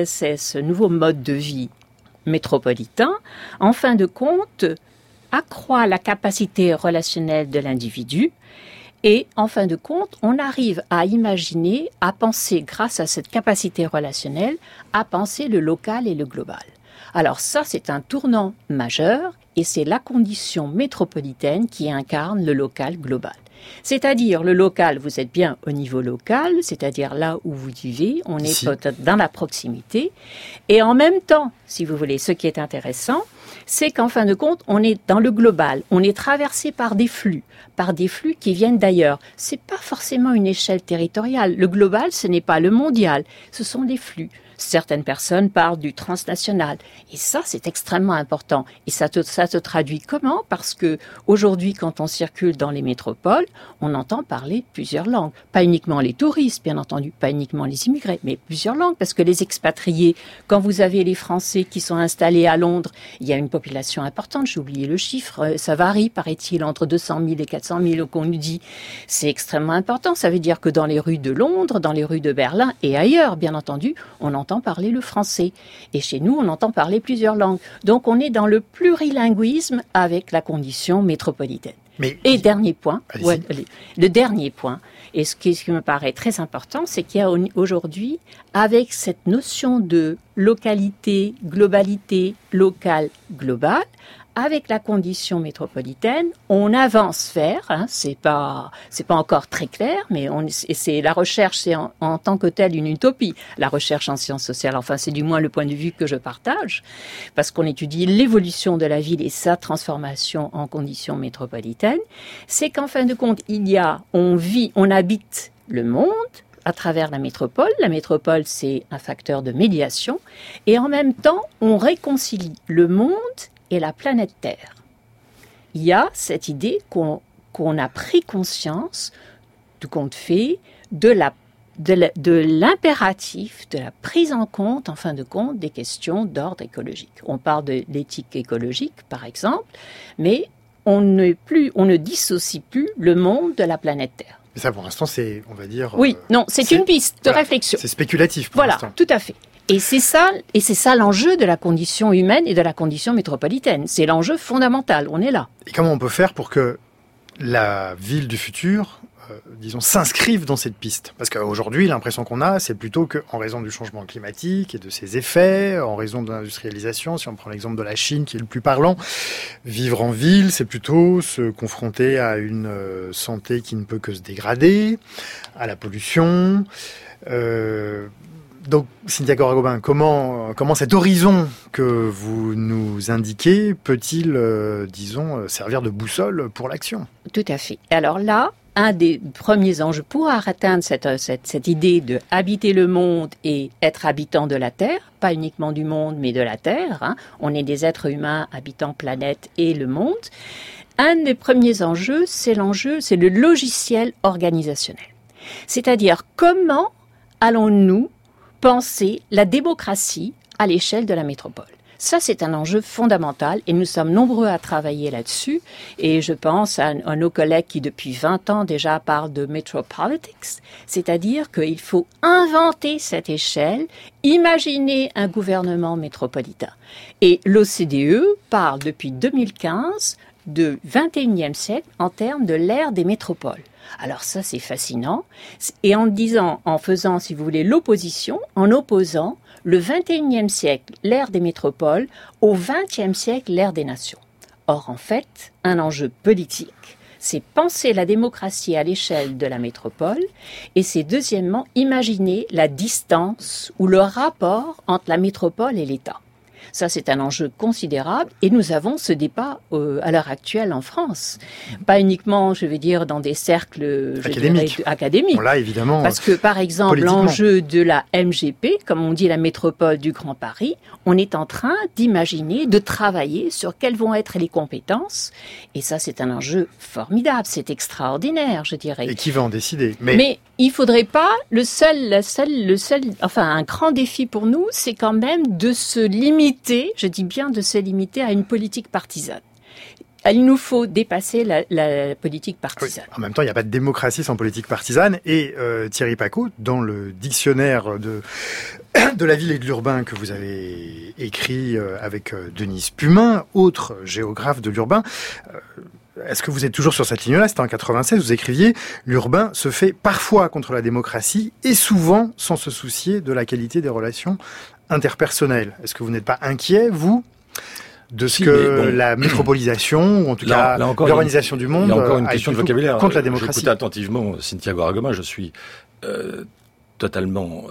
Speaker 4: ce nouveau mode de vie métropolitain, en fin de compte, accroît la capacité relationnelle de l'individu, et en fin de compte, on arrive à imaginer, à penser, grâce à cette capacité relationnelle, à penser le local et le global. Alors ça, c'est un tournant majeur, et c'est la condition métropolitaine qui incarne le local global. C'est-à-dire, le local, vous êtes bien au niveau local, c'est-à-dire là où vous vivez, on est peut-être dans la proximité. Et en même temps, si vous voulez, ce qui est intéressant, c'est qu'en fin de compte, on est dans le global. On est traversé par des flux qui viennent d'ailleurs. C'est pas forcément une échelle territoriale. Le global, ce n'est pas le mondial, ce sont des flux. Certaines personnes parlent du transnational. Et ça, c'est extrêmement important. Et ça se traduit comment? Parce que aujourd'hui, quand on circule dans les métropoles, on entend parler plusieurs langues. Pas uniquement les touristes, bien entendu, pas uniquement les immigrés, mais plusieurs langues. Parce que les expatriés, quand vous avez les Français qui sont installés à Londres, il y a une population importante, j'ai oublié le chiffre, ça varie, paraît-il, entre 200 000 et 400 000 qu'on nous dit. C'est extrêmement important. Ça veut dire que dans les rues de Londres, dans les rues de Berlin et ailleurs, bien entendu, on entend parler le français. Et chez nous, on entend parler plusieurs langues. Donc, on est dans le plurilinguisme avec la condition métropolitaine. Et dernier point, le dernier point, et ce qui me paraît très important, c'est qu'il y a aujourd'hui, avec cette notion de localité, globalité, local, global, avec la condition métropolitaine, on avance vers, c'est pas encore très clair, mais c'est la recherche, c'est en tant que telle une utopie. La recherche en sciences sociales, enfin c'est du moins le point de vue que je partage, parce qu'on étudie l'évolution de la ville et sa transformation en conditions métropolitaines. C'est qu'en fin de compte, on habite le monde à travers la métropole. La métropole, c'est un facteur de médiation, et en même temps, on réconcilie le monde et la planète Terre. Il y a cette idée qu'on a pris conscience, tout compte fait, de l'impératif, de la prise en compte, en fin de compte, des questions d'ordre écologique. On parle de l'éthique écologique, par exemple, mais on ne dissocie plus le monde de la planète Terre.
Speaker 3: Et ça, pour l'instant, c'est, on va dire...
Speaker 4: Oui, non, c'est une piste de réflexion.
Speaker 3: C'est spéculatif pour l'instant.
Speaker 4: Voilà, tout à fait. Et c'est ça l'enjeu de la condition humaine et de la condition métropolitaine. C'est l'enjeu fondamental, on est là.
Speaker 3: Et comment on peut faire pour que la ville du futur, disons, s'inscrive dans cette piste? Parce qu'aujourd'hui, l'impression qu'on a, c'est plutôt qu'en raison du changement climatique et de ses effets, en raison de l'industrialisation, si on prend l'exemple de la Chine qui est le plus parlant, vivre en ville, c'est plutôt se confronter à une santé qui ne peut que se dégrader, à la pollution. Donc, Cynthia Goragobin, comment cet horizon que vous nous indiquez peut-il, disons, servir de boussole pour l'action?
Speaker 4: Tout à fait. Alors là, un des premiers enjeux pour atteindre cette idée de habiter le monde et être habitant de la Terre, pas uniquement du monde, mais de la Terre, hein. On est des êtres humains habitant planète et le monde. Un des premiers enjeux, c'est le logiciel organisationnel. C'est-à-dire, comment allons-nous penser la démocratie à l'échelle de la métropole? Ça, c'est un enjeu fondamental et nous sommes nombreux à travailler là-dessus. Et je pense à nos collègues qui, depuis 20 ans déjà, parlent de metropolitics, c'est-à-dire qu'il faut inventer cette échelle, imaginer un gouvernement métropolitain. Et l'OCDE parle depuis 2015 de 21e siècle en termes de l'ère des métropoles. Alors ça, c'est fascinant. Et en faisant, si vous voulez, l'opposition, en opposant le 21e siècle, l'ère des métropoles, au 20e siècle, l'ère des nations. Or, en fait, un enjeu politique, c'est penser la démocratie à l'échelle de la métropole, et c'est deuxièmement imaginer la distance ou le rapport entre la métropole et l'État. Ça, c'est un enjeu considérable et nous avons ce débat à l'heure actuelle en France. Pas uniquement, je vais dire, dans des cercles académiques.
Speaker 3: Bon, là, évidemment.
Speaker 4: Parce que, par exemple, l'enjeu de la MGP, comme on dit la métropole du Grand Paris, on est en train d'imaginer, de travailler sur quelles vont être les compétences. Et ça, c'est un enjeu formidable. C'est extraordinaire, je dirais.
Speaker 3: Et qui va en décider?
Speaker 4: Mais il faudrait pas, un grand défi pour nous, c'est quand même de se limiter, je dis bien de se limiter à une politique partisane. Il nous faut dépasser la politique partisane.
Speaker 3: Oui. En même temps, il n'y a pas de démocratie sans politique partisane. Et Thierry Pacaud, dans le dictionnaire de la ville et de l'urbain que vous avez écrit avec Denise Pumin, autre géographe de l'urbain, est-ce que vous êtes toujours sur cette ligne-là? C'était en 96, vous écriviez « L'urbain se fait parfois contre la démocratie et souvent sans se soucier de la qualité des relations interpersonnelles ». Est-ce que vous n'êtes pas inquiet, vous, de ce la métropolisation, ou en tout cas l'urbanisation du monde,
Speaker 5: il y a encore une question de vocabulaire.
Speaker 3: Contre la démocratie?
Speaker 5: J'écoute attentivement Cynthia Goragobin, je suis totalement...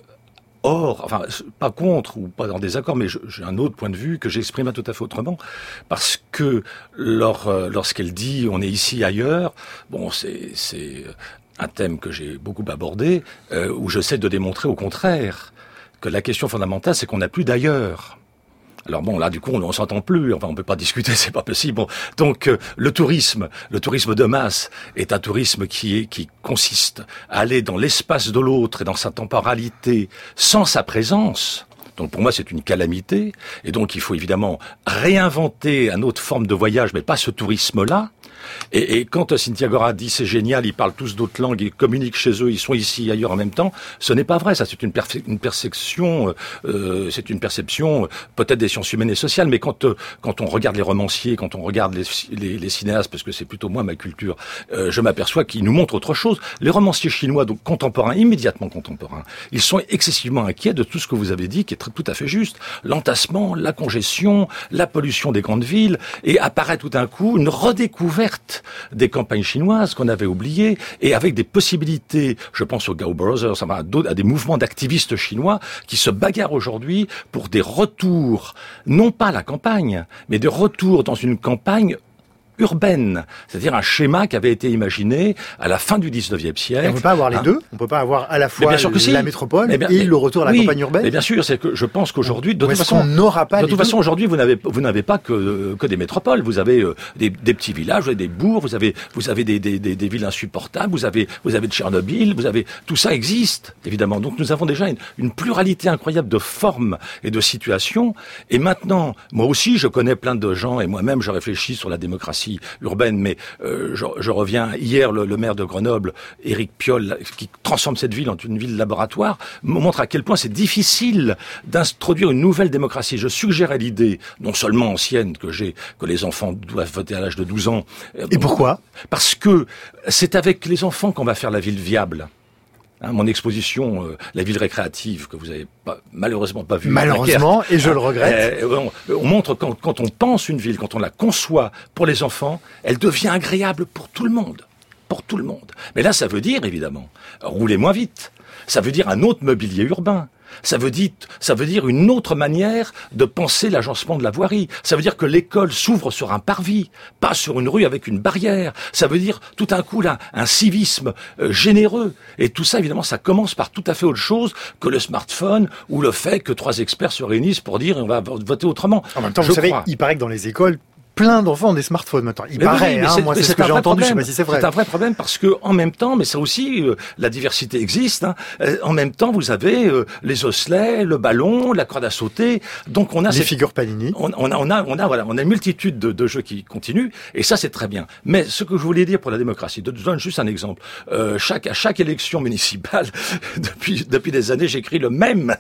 Speaker 5: pas contre ou pas en désaccord, mais j'ai un autre point de vue que j'exprime tout à fait autrement, parce que lorsqu'elle dit on est ici ailleurs, c'est un thème que j'ai beaucoup abordé, où j'essaie de démontrer au contraire que la question fondamentale c'est qu'on n'a plus d'ailleurs. Alors là, du coup, on s'entend plus. Enfin, on peut pas discuter, c'est pas possible. Bon. Donc, le tourisme de masse est un tourisme qui consiste à aller dans l'espace de l'autre et dans sa temporalité sans sa présence. Donc, pour moi, c'est une calamité. Et donc, il faut évidemment réinventer une autre forme de voyage, mais pas ce tourisme-là. Et quand Cynthia Goragobin dit c'est génial, ils parlent tous d'autres langues, ils communiquent chez eux, ils sont ici et ailleurs en même temps, ce n'est pas vrai. Ça, c'est une perception, peut-être des sciences humaines et sociales. Mais quand on regarde les romanciers, quand on regarde les cinéastes, parce que c'est plutôt moi ma culture, je m'aperçois qu'ils nous montrent autre chose. Les romanciers chinois, donc immédiatement contemporains, ils sont excessivement inquiets de tout ce que vous avez dit, qui est tout à fait juste. L'entassement, la congestion, la pollution des grandes villes, et apparaît tout d'un coup une redécouverte des campagnes chinoises qu'on avait oubliées, et avec des possibilités, je pense aux Gao Brothers, à des mouvements d'activistes chinois qui se bagarrent aujourd'hui pour des retours, non pas à la campagne, mais des retours dans une campagne urbaine, c'est-à-dire un schéma qui avait été imaginé à la fin du 19e siècle.
Speaker 3: Et on ne peut pas avoir les deux. On ne peut pas avoir à la fois la métropole et le retour à la campagne urbaine.
Speaker 5: Mais bien sûr, c'est que je pense qu'aujourd'hui, de toute façon, aujourd'hui, vous n'avez pas que des métropoles. Vous avez des petits villages, vous avez des bourgs, vous avez des villes insupportables, vous avez de Tchernobyl, tout ça existe évidemment. Donc nous avons déjà une pluralité incroyable de formes et de situations. Et maintenant, moi aussi, je connais plein de gens et moi-même, je réfléchis sur la démocratie démocratie urbaine, mais je reviens hier, le maire de Grenoble, Éric Piolle, qui transforme cette ville en une ville laboratoire, me montre à quel point c'est difficile d'introduire une nouvelle démocratie. Je suggérais l'idée, non seulement ancienne, que les enfants doivent voter à l'âge de 12 ans.
Speaker 3: Et pourquoi ?
Speaker 5: Parce que c'est avec les enfants qu'on va faire la ville viable. Mon exposition, la ville récréative, que vous avez malheureusement pas vue.
Speaker 3: Malheureusement, et je le regrette.
Speaker 5: On montre quand on pense une ville, quand on la conçoit pour les enfants, elle devient agréable pour tout le monde. Pour tout le monde. Mais là, ça veut dire, évidemment, rouler moins vite. Ça veut dire un autre mobilier urbain. Ça veut dire une autre manière de penser l'agencement de la voirie. Ça veut dire que l'école s'ouvre sur un parvis, pas sur une rue avec une barrière. Ça veut dire tout d'un coup là un civisme généreux. Et tout ça, évidemment, ça commence par tout à fait autre chose que le smartphone ou le fait que 3 experts se réunissent pour dire on va voter autrement.
Speaker 3: En même temps, vous savez, il paraît que dans les écoles, plein d'enfants ont des smartphones maintenant. Il paraît, moi c'est ce que j'ai entendu, je sais pas si c'est vrai.
Speaker 5: C'est un vrai problème parce que en même temps, mais ça aussi, la diversité existe. En même temps, vous avez les osselets, le ballon, la corde à sauter. Donc on a
Speaker 3: les figures Panini.
Speaker 5: On a une multitude de jeux qui continuent et ça c'est très bien. Mais ce que je voulais dire pour la démocratie, je donne juste un exemple. À chaque élection municipale, depuis des années, j'écris la même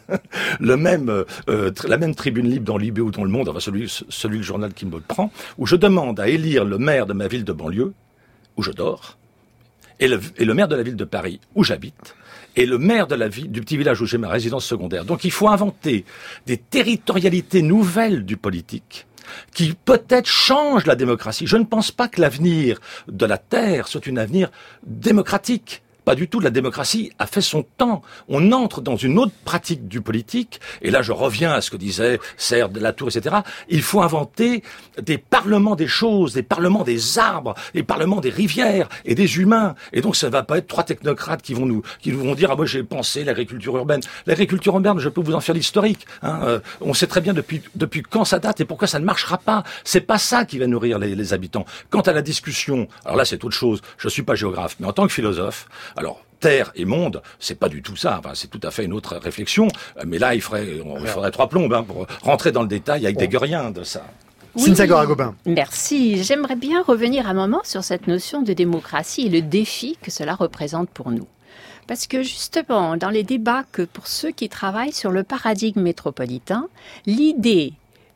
Speaker 5: tribune libre dans Libé ou dans Le Monde, enfin celui le journal qui me le prend, où je demande à élire le maire de ma ville de banlieue, où je dors, et le maire de la ville de Paris, où j'habite, et le maire de du petit village où j'ai ma résidence secondaire. Donc il faut inventer des territorialités nouvelles du politique, qui peut-être changent la démocratie. Je ne pense pas que l'avenir de la Terre soit un avenir démocratique. Pas du tout, la démocratie a fait son temps. On entre dans une autre pratique du politique, et là je reviens à ce que disait Serre de la Tour, etc. Il faut inventer des parlements des choses, des parlements des arbres, des parlements des rivières et des humains. Et donc ça ne va pas être 3 technocrates qui nous vont dire « Ah moi j'ai pensé l'agriculture urbaine ». L'agriculture urbaine, je peux vous en faire l'historique. On sait très bien depuis quand ça date et pourquoi ça ne marchera pas. C'est pas ça qui va nourrir les habitants. Quant à la discussion, alors là c'est autre chose, je suis pas géographe, mais en tant que philosophe, alors, terre et monde, c'est pas du tout ça. Enfin, c'est tout à fait une autre réflexion. Mais là, il faudrait 3 plombes pour rentrer dans le détail avec des gueriens de ça.
Speaker 4: Oui,
Speaker 3: Cynthia Goragobin.
Speaker 4: Merci. J'aimerais bien revenir un moment sur cette notion de démocratie et le défi que cela représente pour nous. Parce que justement, dans les débats que pour ceux qui travaillent sur le paradigme métropolitain, l'idée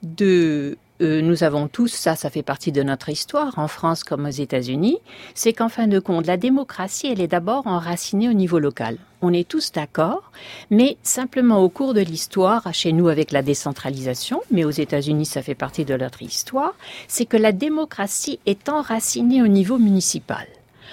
Speaker 4: de nous avons tous, ça fait partie de notre histoire, en France comme aux États-Unis, c'est qu'en fin de compte, la démocratie, elle est d'abord enracinée au niveau local. On est tous d'accord, mais simplement au cours de l'histoire, chez nous avec la décentralisation, mais aux États-Unis, ça fait partie de notre histoire, c'est que la démocratie est enracinée au niveau municipal.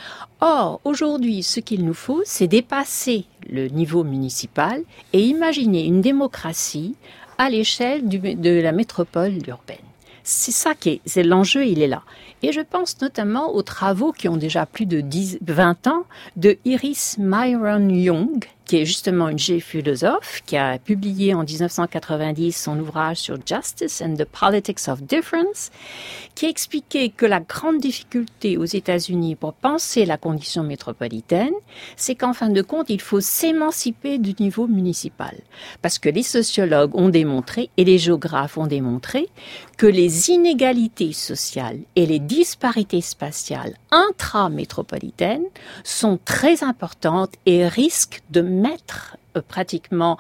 Speaker 4: Or, aujourd'hui, ce qu'il nous faut, c'est dépasser le niveau municipal et imaginer une démocratie à l'échelle de la métropole urbaine. C'est ça c'est l'enjeu, il est là. Et je pense notamment aux travaux qui ont déjà plus de 20 ans de Iris Myron Young, qui est justement une philosophe, qui a publié en 1990 son ouvrage sur Justice and the Politics of Difference, qui expliquait que la grande difficulté aux États-Unis pour penser la condition métropolitaine, c'est qu'en fin de compte, il faut s'émanciper du niveau municipal. Parce que les sociologues ont démontré, et les géographes ont démontré, que les inégalités sociales et les disparités spatiales intramétropolitaines sont très importantes et risquent de mettre pratiquement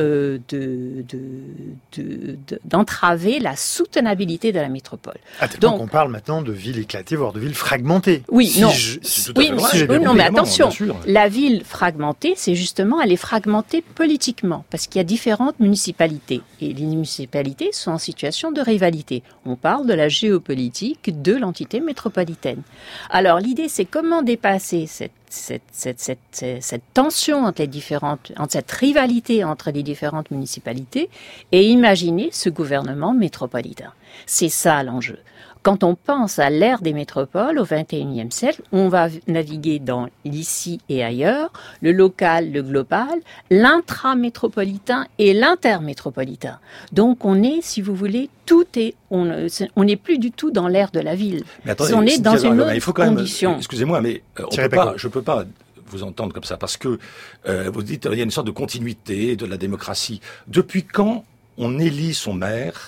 Speaker 4: d'entraver la soutenabilité de la métropole.
Speaker 3: Donc on parle maintenant de villes éclatées, voire de villes fragmentées.
Speaker 4: Oui, mais attention, la ville fragmentée, c'est justement, elle est fragmentée politiquement, parce qu'il y a différentes municipalités, et les municipalités sont en situation de rivalité. On parle de la géopolitique de l'entité métropolitaine. Alors l'idée, c'est comment dépasser cette tension entre cette rivalité entre les différentes municipalités et imaginer ce gouvernement métropolitain. C'est ça l'enjeu. Quand on pense à l'ère des métropoles au XXIe siècle, on va naviguer dans l'ici et ailleurs, le local, le global, l'intramétropolitain et l'intermétropolitain. Donc on est, si vous voulez, on n'est plus du tout dans l'ère de la ville.
Speaker 5: Mais attendez,
Speaker 4: on est dans une autre condition.
Speaker 5: Excusez-moi, mais je peux pas vous entendre comme ça, parce que vous dites qu'il y a une sorte de continuité de la démocratie. Depuis quand on élit son maire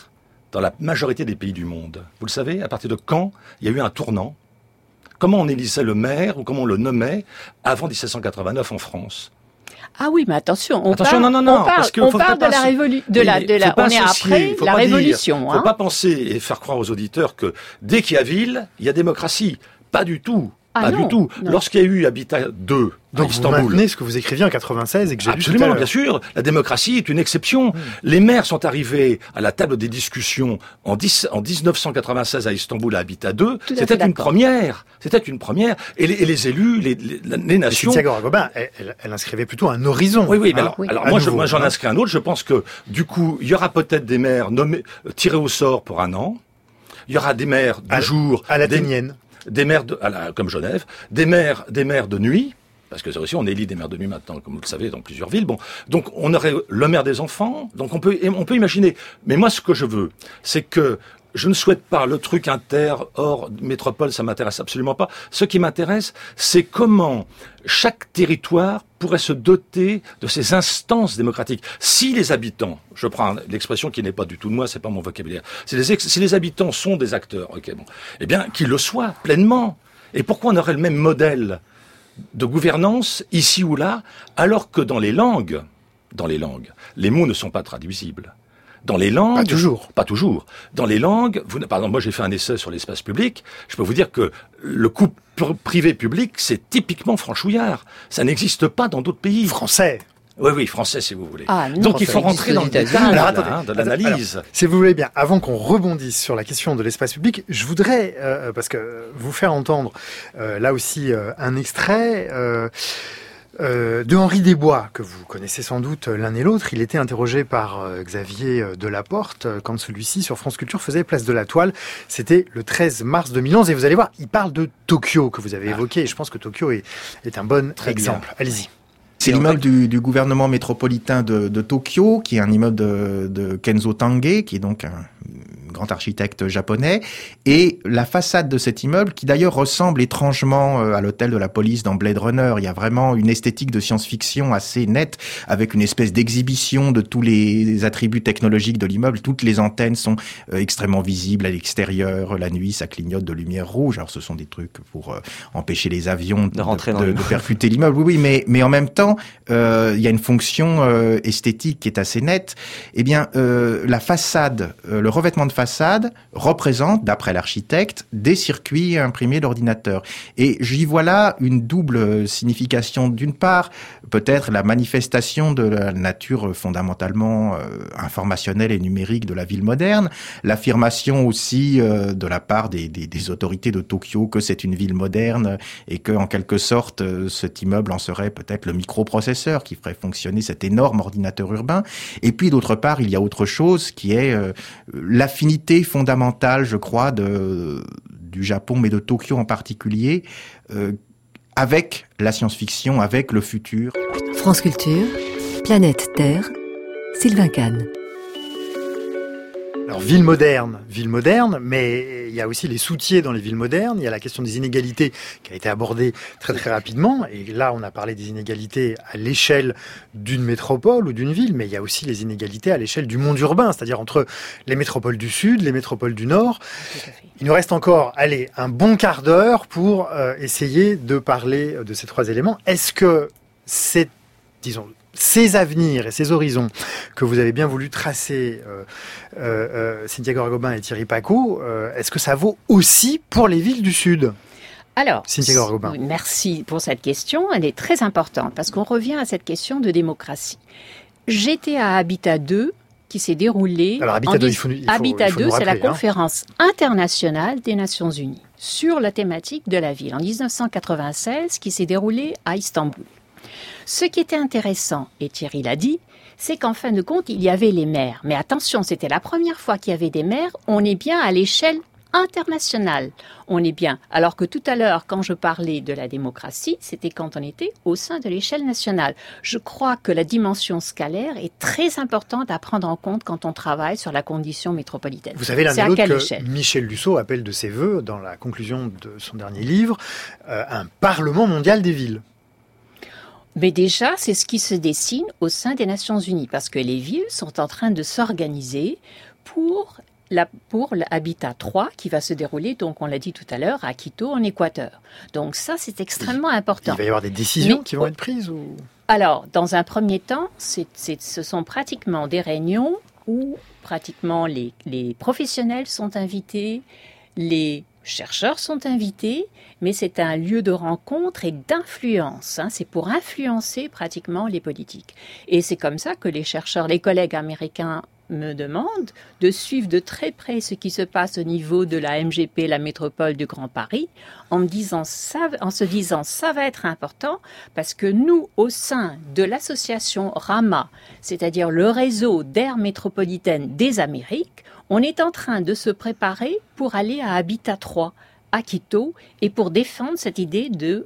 Speaker 5: dans la majorité des pays du monde. Vous le savez, à partir de quand il y a eu un tournant? Comment on élisait le maire ou comment on le nommait avant 1789 en France?
Speaker 4: Ah oui, mais attention, on
Speaker 5: parle
Speaker 4: de la révolution, on est après la révolution.
Speaker 5: Il ne faut pas penser et faire croire aux auditeurs que dès qu'il y a ville, il y a démocratie. Pas du tout. Pas du tout. Lorsqu'il y a eu Habitat 2 à Istanbul.
Speaker 3: Vous maintenez ce que vous écriviez en 96 et que j'ai lu tout à l'heure.
Speaker 5: Absolument, bien sûr. La démocratie est une exception. Les maires sont arrivés à la table des discussions en 1996 à Istanbul à Habitat 2. C'était une première. C'était une première. Et les élus, les nations...
Speaker 3: Cynthia Gorgobin, elle inscrivait plutôt un horizon.
Speaker 5: Oui. Alors moi, j'en inscris un autre. Je pense que, du coup, il y aura peut-être des maires tirés au sort pour un an. Il y aura des maires du jour.
Speaker 3: À l'athénienne.
Speaker 5: Des maires comme Genève, des maires de nuit, parce que ça aussi on élit des maires de nuit maintenant, comme vous le savez, dans plusieurs villes. Bon, donc on aurait le maire des enfants, donc on peut imaginer. Mais moi, ce que je veux, c'est que je ne souhaite pas le truc hors métropole, ça m'intéresse absolument pas. Ce qui m'intéresse, c'est comment chaque territoire pourrait se doter de ces instances démocratiques. Si les habitants, je prends l'expression qui n'est pas du tout de moi, c'est pas mon vocabulaire, si les habitants sont des acteurs, eh bien, qu'ils le soient pleinement. Et pourquoi on aurait le même modèle de gouvernance ici ou là, alors que dans les langues, les mots ne sont pas traduisibles. Dans les langues... Pas toujours. Dans les langues... Par exemple, moi j'ai fait un essai sur l'espace public. Je peux vous dire que le couple privé-public, c'est typiquement franchouillard. Ça n'existe pas dans d'autres pays.
Speaker 3: Français.
Speaker 5: Oui, français si vous voulez.
Speaker 4: Non,
Speaker 5: donc il faut rentrer dans le détail de l'analyse.
Speaker 3: Alors, si vous voulez bien, avant qu'on rebondisse sur la question de l'espace public, je voudrais, parce que vous faire entendre là aussi un extrait... de Henri Desbois, que vous connaissez sans doute l'un et l'autre. Il était interrogé par Xavier Delaporte quand celui-ci, sur France Culture, faisait Place de la Toile. C'était le 13 mars 2011. Et vous allez voir, il parle de Tokyo, que vous avez évoqué. Et je pense que Tokyo est un bon exemple. Allez-y.
Speaker 9: C'est l'immeuble du gouvernement métropolitain de Tokyo, qui est un immeuble de Kenzo Tange, qui est donc un grand architecte japonais, et la façade de cet immeuble, qui d'ailleurs ressemble étrangement à l'hôtel de la police dans Blade Runner. Il y a vraiment une esthétique de science-fiction assez nette, avec une espèce d'exhibition de tous les attributs technologiques de l'immeuble. Toutes les antennes sont extrêmement visibles à l'extérieur. La nuit, ça clignote de lumière rouge. Alors, ce sont des trucs pour empêcher les avions de percuter l'immeuble. Oui, mais en même temps, il y a une fonction esthétique qui est assez nette. Eh bien, la façade, le revêtement de façade représente, d'après l'architecte, des circuits imprimés d'ordinateur. Et j'y vois là une double signification. D'une part, peut-être la manifestation de la nature fondamentalement informationnelle et numérique de la ville moderne, l'affirmation aussi de la part des autorités de Tokyo que c'est une ville moderne et que, en quelque sorte, cet immeuble en serait peut-être le microprocesseur qui ferait fonctionner cet énorme ordinateur urbain. Et puis, d'autre part, il y a autre chose qui est l'affinité fondamentale, je crois, du Japon, mais de Tokyo en particulier, avec la science-fiction, avec le futur.
Speaker 8: France Culture, Planète Terre, Sylvain Kahn.
Speaker 3: Alors, ville moderne, mais il y a aussi les soutiers dans les villes modernes. Il y a la question des inégalités qui a été abordée très très rapidement. Et là, on a parlé des inégalités à l'échelle d'une métropole ou d'une ville, mais il y a aussi les inégalités à l'échelle du monde urbain, c'est-à-dire entre les métropoles du Sud, les métropoles du Nord. Il nous reste encore, un bon quart d'heure pour essayer de parler de ces trois éléments. Est-ce que ces avenirs et ces horizons que vous avez bien voulu tracer, Cynthia Gorgobin et Thierry Pacaud, est-ce que ça vaut aussi pour les villes du Sud ?
Speaker 4: Alors,
Speaker 3: Cynthia Gorgobin.
Speaker 4: Merci pour cette question. Elle est très importante parce qu'on revient à cette question de démocratie. J'étais à Habitat 2 qui s'est déroulée...
Speaker 3: Alors, Habitat 2,
Speaker 4: Habitat 2, c'est la conférence internationale des Nations Unies sur la thématique de la ville en 1996 qui s'est déroulée à Istanbul. Ce qui était intéressant, et Thierry l'a dit, c'est qu'en fin de compte, il y avait les maires. Mais attention, c'était la première fois qu'il y avait des maires. On est bien à l'échelle internationale. On est bien. Alors que tout à l'heure, quand je parlais de la démocratie, c'était quand on était au sein de l'échelle nationale. Je crois que la dimension scalaire est très importante à prendre en compte quand on travaille sur la condition métropolitaine.
Speaker 3: Vous savez l'un et l'autre que Michel Luceau appelle de ses voeux, dans la conclusion de son dernier livre, un Parlement mondial des villes.
Speaker 4: Mais déjà, c'est ce qui se dessine au sein des Nations Unies, parce que les villes sont en train de s'organiser pour pour l'Habitat 3 qui va se dérouler, donc on l'a dit tout à l'heure, à Quito, en Équateur. Donc ça, c'est extrêmement important.
Speaker 3: Il va y avoir des décisions qui vont être prises ou...
Speaker 4: Alors, dans un premier temps, ce sont pratiquement des réunions où pratiquement les professionnels sont invités, les chercheurs sont invités, mais c'est un lieu de rencontre et d'influence. C'est pour influencer pratiquement les politiques. Et c'est comme ça que les chercheurs, les collègues américains me demandent de suivre de très près ce qui se passe au niveau de la MGP, la métropole du Grand Paris, en se disant ça va être important parce que nous, au sein de l'association RAMA, c'est-à-dire le réseau d'aires métropolitaines des Amériques, on est en train de se préparer pour aller à Habitat 3, à Quito, et pour défendre cette idée de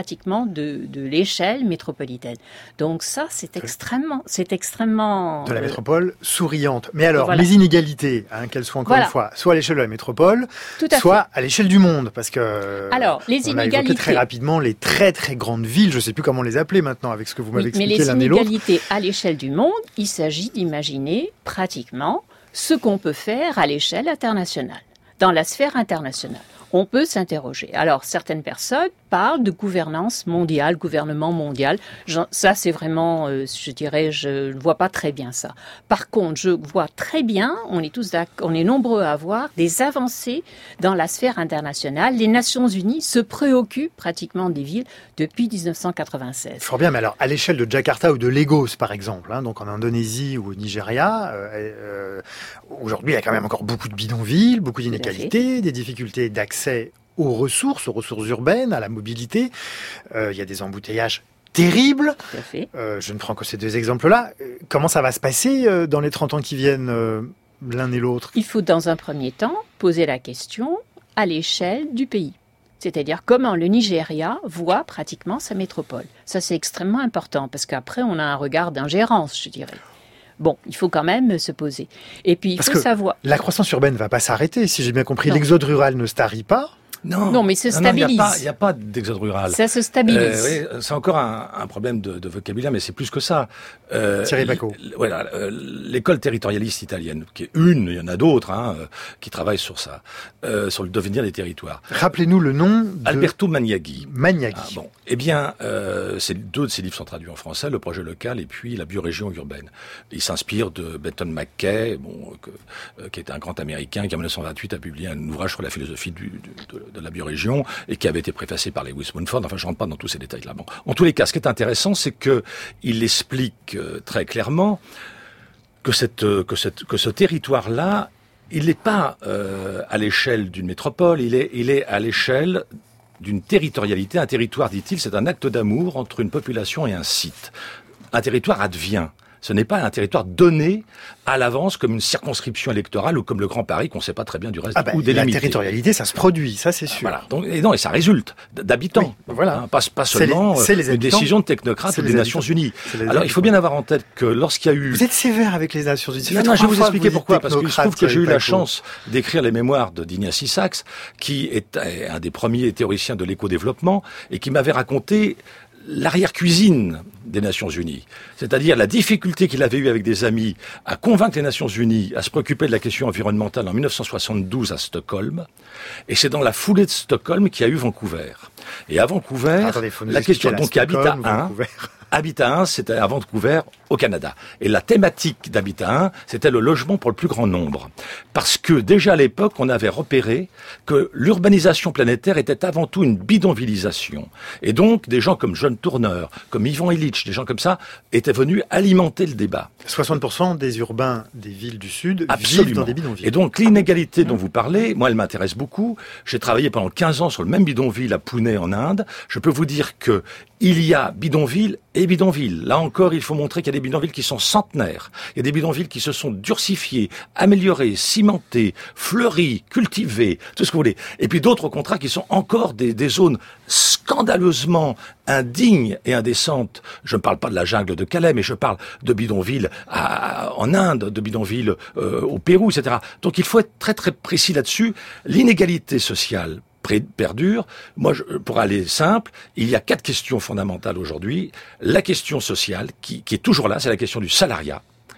Speaker 4: l'échelle métropolitaine. Donc ça, c'est extrêmement...
Speaker 3: De la métropole souriante. Mais alors, les inégalités, qu'elles soient encore une fois, soit à l'échelle de la métropole, soit à l'échelle du monde, parce que
Speaker 4: les
Speaker 3: on a évoqué très rapidement les très très grandes villes, je ne sais plus comment les appeler maintenant, avec ce que vous m'avez expliqué l'un et l'autre.
Speaker 4: Mais les inégalités à l'échelle du monde, il s'agit d'imaginer pratiquement ce qu'on peut faire à l'échelle internationale, dans la sphère internationale. On peut s'interroger. Alors, certaines personnes parlent de gouvernance mondiale, gouvernement mondial. Ça, c'est vraiment, je ne vois pas très bien ça. Par contre, je vois très bien, on est nombreux à voir des avancées dans la sphère internationale. Les Nations Unies se préoccupent pratiquement des villes depuis 1996.
Speaker 3: Fort bien, mais alors, à l'échelle de Jakarta ou de Lagos, par exemple, donc en Indonésie ou au Nigeria, aujourd'hui, il y a quand même encore beaucoup de bidonvilles, beaucoup d'inégalités, des difficultés d'accès aux ressources urbaines, à la mobilité. Il y a des embouteillages terribles.
Speaker 4: Tout à fait.
Speaker 3: Je ne prends que ces deux exemples-là. Comment ça va se passer dans les 30 ans qui viennent, l'un et l'autre ?
Speaker 4: Il faut, dans un premier temps, poser la question à l'échelle du pays. C'est-à-dire comment le Nigeria voit pratiquement sa métropole. Ça, c'est extrêmement important, parce qu'après, on a un regard d'ingérence, je dirais. Bon, il faut quand même se poser. Et puis, il faut savoir...
Speaker 3: La croissance urbaine ne va pas s'arrêter, si j'ai bien compris. Non. L'exode rural ne se tarit pas.
Speaker 4: Non, mais se stabilise.
Speaker 5: Il n'y a pas d'exode rural.
Speaker 4: Ça se stabilise.
Speaker 5: Oui, c'est encore un problème de vocabulaire, mais c'est plus que ça.
Speaker 3: Thierry Bacot.
Speaker 5: Voilà, l'école territorialiste italienne, qui est une, il y en a d'autres, qui travaillent sur ça, sur le devenir des territoires.
Speaker 3: Rappelez-nous le nom de...
Speaker 5: Alberto Magnaghi.
Speaker 3: Magnaghi.
Speaker 5: Eh bien, deux de ses livres sont traduits en français, Le projet local et puis La biorégion urbaine. Il s'inspire de Benton McKay, qui était un grand Américain, qui en 1928 a publié un ouvrage sur la philosophie de la biorégion et qui avait été préfacé par Lewis Mumford. Enfin, je rentre pas dans tous ces détails-là. Bon. En tous les cas, ce qui est intéressant, c'est que il explique très clairement que ce territoire-là, il n'est pas à l'échelle d'une métropole, il est à l'échelle d'une territorialité. Un territoire, dit-il, c'est un acte d'amour entre une population et un site. Un territoire advient. Ce n'est pas un territoire donné à l'avance comme une circonscription électorale ou comme le Grand Paris qu'on ne sait pas très bien du reste ou délimité.
Speaker 3: La territorialité, ça se produit, ça c'est sûr.
Speaker 5: Voilà. Donc, et ça résulte d'habitants.
Speaker 3: Oui, voilà.
Speaker 5: Pas seulement une décision de technocrates des Nations Unies. Alors il faut bien avoir en tête que lorsqu'il y a eu...
Speaker 3: Vous êtes sévère avec les Nations Unies.
Speaker 5: Non, je vais vous expliquer pourquoi. Parce qu'il se trouve que j'ai eu la chance d'écrire les mémoires de d'Ignatius Sachs, qui est un des premiers théoriciens de l'éco-développement et qui m'avait raconté l'arrière-cuisine des Nations Unies, c'est-à-dire la difficulté qu'il avait eue avec des amis à convaincre les Nations Unies à se préoccuper de la question environnementale en 1972 à Stockholm, et c'est dans la foulée de Stockholm qu'il y a eu Vancouver. Et à Vancouver, la question donc Habitat 1, Habitat 1, c'était à Vancouver, au Canada. Et la thématique d'Habitat 1, c'était le logement pour le plus grand nombre. Parce que déjà à l'époque, on avait repéré que l'urbanisation planétaire était avant tout une bidonvillisation. Et donc, des gens comme John Turner, comme Ivan Illich, des gens comme ça, étaient venus alimenter le débat.
Speaker 3: 60% des urbains des villes du Sud vivent dans des bidonvilles.
Speaker 5: Et donc, l'inégalité dont vous parlez, moi, elle m'intéresse beaucoup. J'ai travaillé pendant 15 ans sur le même bidonville à Pune, en Inde. Je peux vous dire que il y a bidonville et bidonville. Là encore, il faut montrer qu'il y a des bidonvilles qui sont centenaires. Il y a des bidonvilles qui se sont durcifiés, améliorés, cimentés, fleuris, cultivés, tout ce que vous voulez. Et puis d'autres, au contraire, qui sont encore des zones scandaleusement indignes et indécentes. Je ne parle pas de la jungle de Calais, mais je parle de bidonvilles en Inde, de bidonvilles au Pérou, etc. Donc il faut être très très précis là-dessus. L'inégalité sociale perdure. Moi, pour aller simple, il y a 4 questions fondamentales aujourd'hui. La question sociale, qui est toujours là, c'est la question du salariat.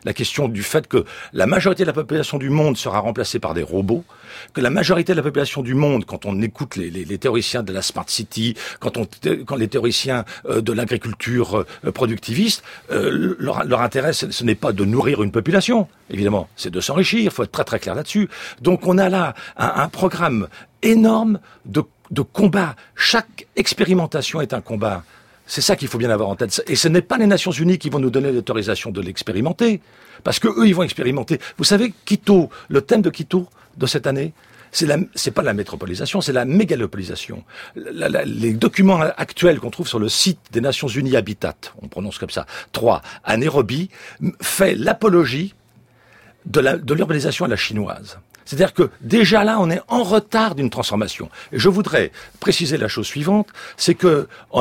Speaker 5: La question du fait que la majorité de la population du monde sera remplacée par des robots, que la majorité de la population du monde, quand on écoute les théoriciens de la Smart City, quand les théoriciens de l'agriculture productiviste, leur intérêt, ce n'est pas de nourrir une population, évidemment, c'est de s'enrichir, il faut être très très clair là-dessus. Donc on a là un programme énorme de combat. Chaque expérimentation est un combat. C'est ça qu'il faut bien avoir en tête. Et ce n'est pas les Nations Unies qui vont nous donner l'autorisation de l'expérimenter. Parce que eux, ils vont expérimenter. Vous savez, Quito, le thème de Quito de cette année, c'est pas la métropolisation, c'est la mégalopolisation. Les documents actuels qu'on trouve sur le site des Nations Unies Habitat, on prononce comme ça, 3, à Nairobi, fait l'apologie de l'urbanisation à la chinoise. C'est-à-dire que déjà là, on est en retard d'une transformation. Et je voudrais préciser la chose suivante, c'est que en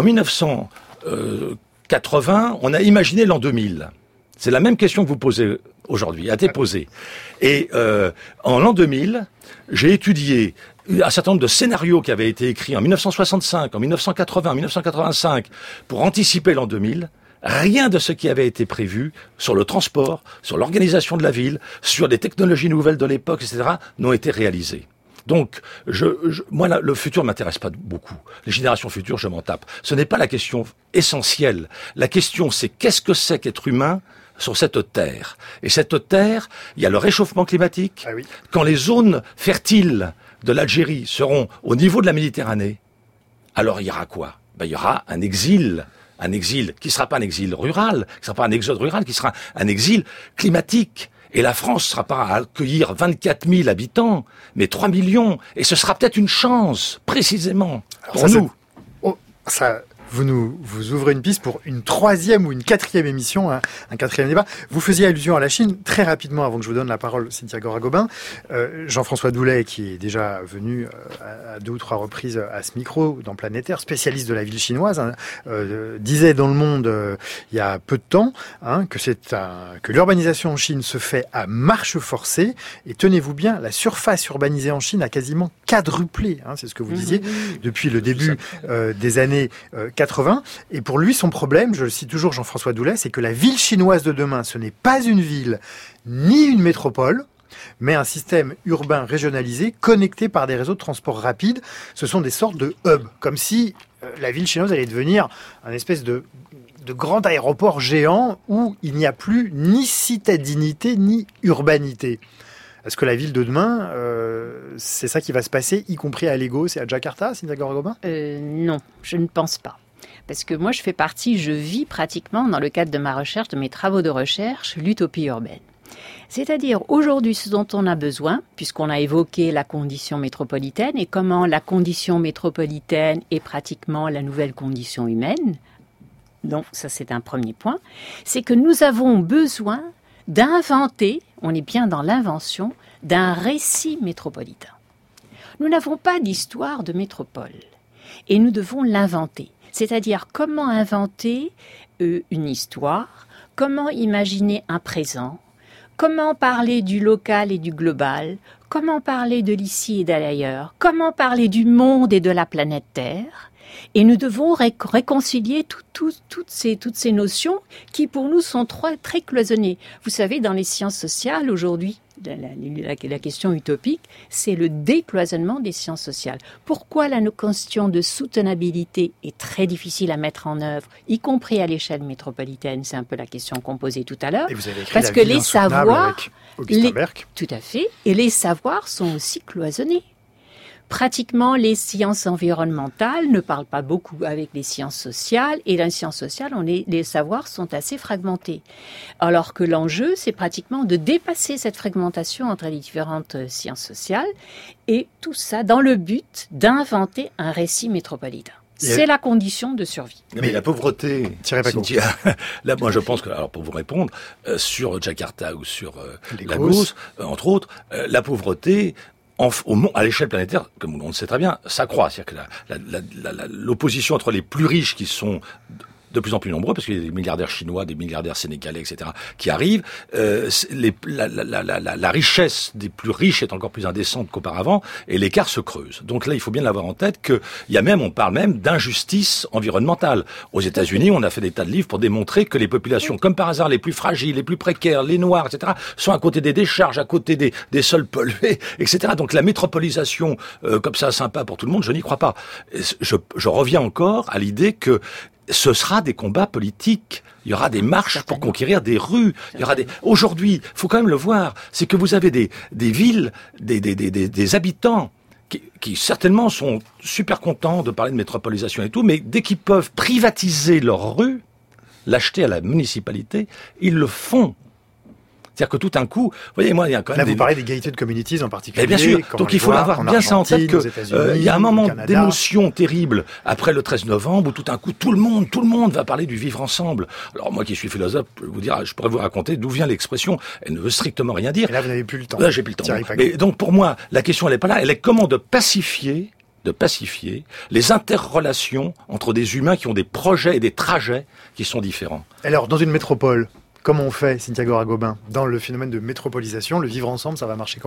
Speaker 5: 1980, on a imaginé l'an 2000. C'est la même question que vous posez aujourd'hui, a été posée. Et en l'an 2000, j'ai étudié un certain nombre de scénarios qui avaient été écrits en 1965, en 1980, en 1985, pour anticiper l'an 2000. Rien de ce qui avait été prévu sur le transport, sur l'organisation de la ville, sur les technologies nouvelles de l'époque, etc., n'ont été réalisés. Donc, moi, le futur m'intéresse pas beaucoup. Les générations futures, je m'en tape. Ce n'est pas la question essentielle. La question, c'est qu'est-ce que c'est qu'être humain sur cette terre. Et cette terre, il y a le réchauffement climatique. Ah oui. Quand les zones fertiles de l'Algérie seront au niveau de la Méditerranée, alors il y aura quoi? Il y aura un exil qui sera pas un exil rural, qui sera pas un exode rural, qui sera un exil climatique. Et la France sera pas à accueillir 24 000 habitants, mais 3 millions. Et ce sera peut-être une chance, précisément, pour nous.
Speaker 3: Vous ouvrez une piste pour une 3e ou une 4e émission, un 4e débat. Vous faisiez allusion à la Chine très rapidement avant que je vous donne la parole, Cynthia Goragobin. Jean-François Doulet, qui est déjà venu à 2 ou 3 reprises à ce micro dans Planète Terre, spécialiste de la ville chinoise, disait dans Le Monde il y a peu de temps que l'urbanisation en Chine se fait à marche forcée. Et tenez-vous bien, la surface urbanisée en Chine a quasiment quadruplé. C'est ce que vous disiez depuis le début des années 80. Et pour lui, son problème, je le cite toujours Jean-François Doulet, c'est que la ville chinoise de demain, ce n'est pas une ville ni une métropole, mais un système urbain régionalisé connecté par des réseaux de transport rapides. Ce sont des sortes de hubs, comme si la ville chinoise allait devenir un espèce de grand aéroport géant où il n'y a plus ni citadinité ni urbanité. Est-ce que la ville de demain, c'est ça qui va se passer, y compris à Lagos et à Jakarta, Cynthia Goragobin ?
Speaker 4: Non, je ne pense pas. Parce que moi, je vis pratiquement, dans le cadre de ma recherche, de mes travaux de recherche, l'utopie urbaine. C'est-à-dire, aujourd'hui, ce dont on a besoin, puisqu'on a évoqué la condition métropolitaine et comment la condition métropolitaine est pratiquement la nouvelle condition humaine. Donc, ça, c'est un premier point. C'est que nous avons besoin d'inventer, on est bien dans l'invention, d'un récit métropolitain. Nous n'avons pas d'histoire de métropole et nous devons l'inventer. C'est-à-dire comment inventer une histoire, comment imaginer un présent, comment parler du local et du global, comment parler de l'ici et de l'ailleurs, comment parler du monde et de la planète Terre. Et nous devons réconcilier toutes ces notions qui, pour nous, sont très cloisonnées. Vous savez, dans les sciences sociales, aujourd'hui, la question utopique, c'est le décloisonnement des sciences sociales. Pourquoi la question de soutenabilité est très difficile à mettre en œuvre, y compris à l'échelle métropolitaine? C'est un peu la question qu'on posait tout à l'heure.
Speaker 3: Et vous avez écrit
Speaker 4: parce que les savoirs,
Speaker 3: tout
Speaker 4: à fait, et les savoirs sont aussi cloisonnés. Pratiquement, les sciences environnementales ne parlent pas beaucoup avec les sciences sociales, et dans les sciences sociales, les savoirs sont assez fragmentés. Alors que l'enjeu, c'est pratiquement de dépasser cette fragmentation entre les différentes sciences sociales, et tout ça dans le but d'inventer un récit métropolitain. C'est la condition de survie.
Speaker 5: Mais la pauvreté, Cynthia, là, moi, je pense que, alors, pour vous répondre, sur Jakarta ou sur Lagos, entre autres, la pauvreté, à l'échelle planétaire, comme on le sait très bien, ça croît. C'est-à-dire que l'opposition entre les plus riches qui sont de plus en plus nombreux, parce qu'il y a des milliardaires chinois, des milliardaires sénégalais, etc., qui arrivent. La richesse des plus riches est encore plus indécente qu'auparavant, et l'écart se creuse. Donc là, il faut bien l'avoir en tête on parle même d'injustice environnementale. Aux États-Unis, on a fait des tas de livres pour démontrer que les populations, comme par hasard, les plus fragiles, les plus précaires, les noirs, etc., sont à côté des décharges, à côté des sols pollués, etc. Donc la métropolisation, comme ça, sympa pour tout le monde, je n'y crois pas. Je reviens encore à l'idée que ce sera des combats politiques. Il y aura des marches pour conquérir des rues. Aujourd'hui, faut quand même le voir, c'est que vous avez des villes, des habitants qui certainement sont super contents de parler de métropolisation et tout, mais dès qu'ils peuvent privatiser leur rue, l'acheter à la municipalité, ils le font. C'est-à-dire que tout un coup, vous voyez, moi, il y a quand même
Speaker 3: vous parlez des gated communities en particulier.
Speaker 5: Bien sûr. Donc il faut avoir bien ça en tête il y a un moment d'émotion terrible après le 13 novembre où tout un coup, tout le monde va parler du vivre ensemble. Alors moi qui suis philosophe, je pourrais vous raconter d'où vient l'expression. Elle ne veut strictement rien dire.
Speaker 3: Et là, vous n'avez plus le temps.
Speaker 5: Là, j'ai plus le temps. Mais donc pour moi, la question, elle est pas là. Elle est comment de pacifier les interrelations entre des humains qui ont des projets et des trajets qui sont différents.
Speaker 3: Alors, dans une métropole, comment on fait, Cynthia Gorra-Gobin, dans le phénomène de métropolisation, le vivre ensemble, ça va marcher comment ?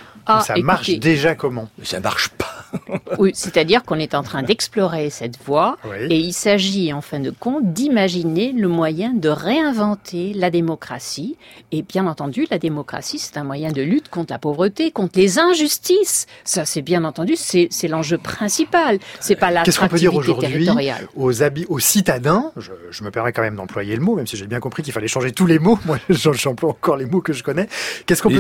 Speaker 3: Marche déjà comment ?
Speaker 5: Ça marche pas.
Speaker 4: Oui, c'est-à-dire qu'on est en train d'explorer cette voie et il s'agit en fin de compte d'imaginer le moyen de réinventer la démocratie. Et bien entendu, la démocratie, c'est un moyen de lutte contre la pauvreté, contre les injustices. Ça, c'est bien entendu, c'est l'enjeu principal. C'est pas l'attractivité territoriale.
Speaker 3: Aux citadins, je me permets quand même d'employer le mot, même si j'ai bien compris qu'il fallait changer tous les mots. Moi, j'emploie encore les mots que je connais. Qu'est-ce qu'on peut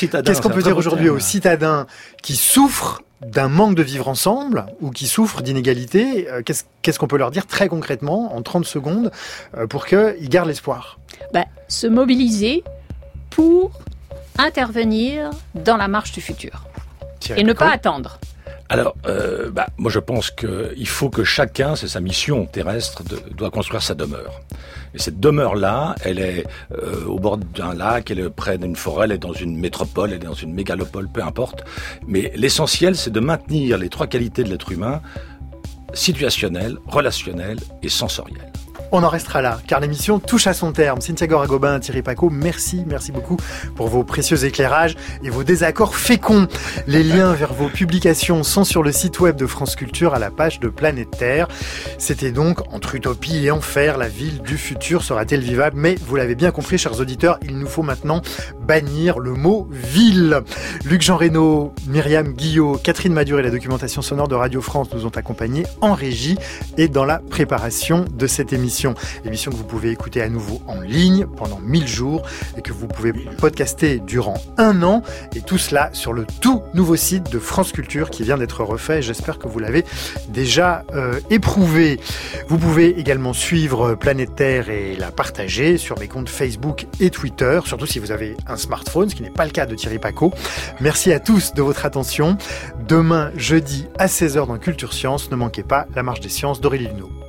Speaker 3: dire aujourd'hui aux citadins qui souffrent d'un manque de vivre ensemble ou qui souffrent d'inégalités? Qu'est-ce qu'on peut leur dire très concrètement en 30 secondes pour qu'ils gardent l'espoir?
Speaker 4: Se mobiliser pour intervenir dans la marche du futur et ne pas attendre.
Speaker 5: Alors, moi je pense qu'il faut que chacun, c'est sa mission terrestre, doit construire sa demeure. Et cette demeure-là, elle est au bord d'un lac, elle est près d'une forêt, elle est dans une métropole, elle est dans une mégalopole, peu importe. Mais l'essentiel, c'est de maintenir les 3 qualités de l'être humain, situationnel, relationnel et sensoriel.
Speaker 3: On en restera là, car l'émission touche à son terme. Cynthia Gorra-Gobin, Thierry Pacaud, merci beaucoup pour vos précieux éclairages et vos désaccords féconds. Les liens vers vos publications sont sur le site web de France Culture à la page de Planète Terre. C'était donc entre utopie et enfer, la ville du futur sera-t-elle vivable? Mais vous l'avez bien compris, chers auditeurs, il nous faut maintenant bannir le mot ville. Luc-Jean Reynaud, Myriam Guillot, Catherine Madur et la documentation sonore de Radio France nous ont accompagnés en régie et dans la préparation de cette émission. Émission que vous pouvez écouter à nouveau en ligne pendant 1000 jours et que vous pouvez podcaster durant 1 an, et tout cela sur le tout nouveau site de France Culture qui vient d'être refait. J'espère que vous l'avez déjà éprouvé. Vous pouvez également suivre Planète Terre et la partager sur mes comptes Facebook et Twitter, surtout si vous avez un smartphone, ce qui n'est pas le cas de Thierry Pacaud. Merci à tous de votre attention. Demain, jeudi à 16h dans Culture Science, ne manquez pas la marche des sciences d'Aurélie Luneau.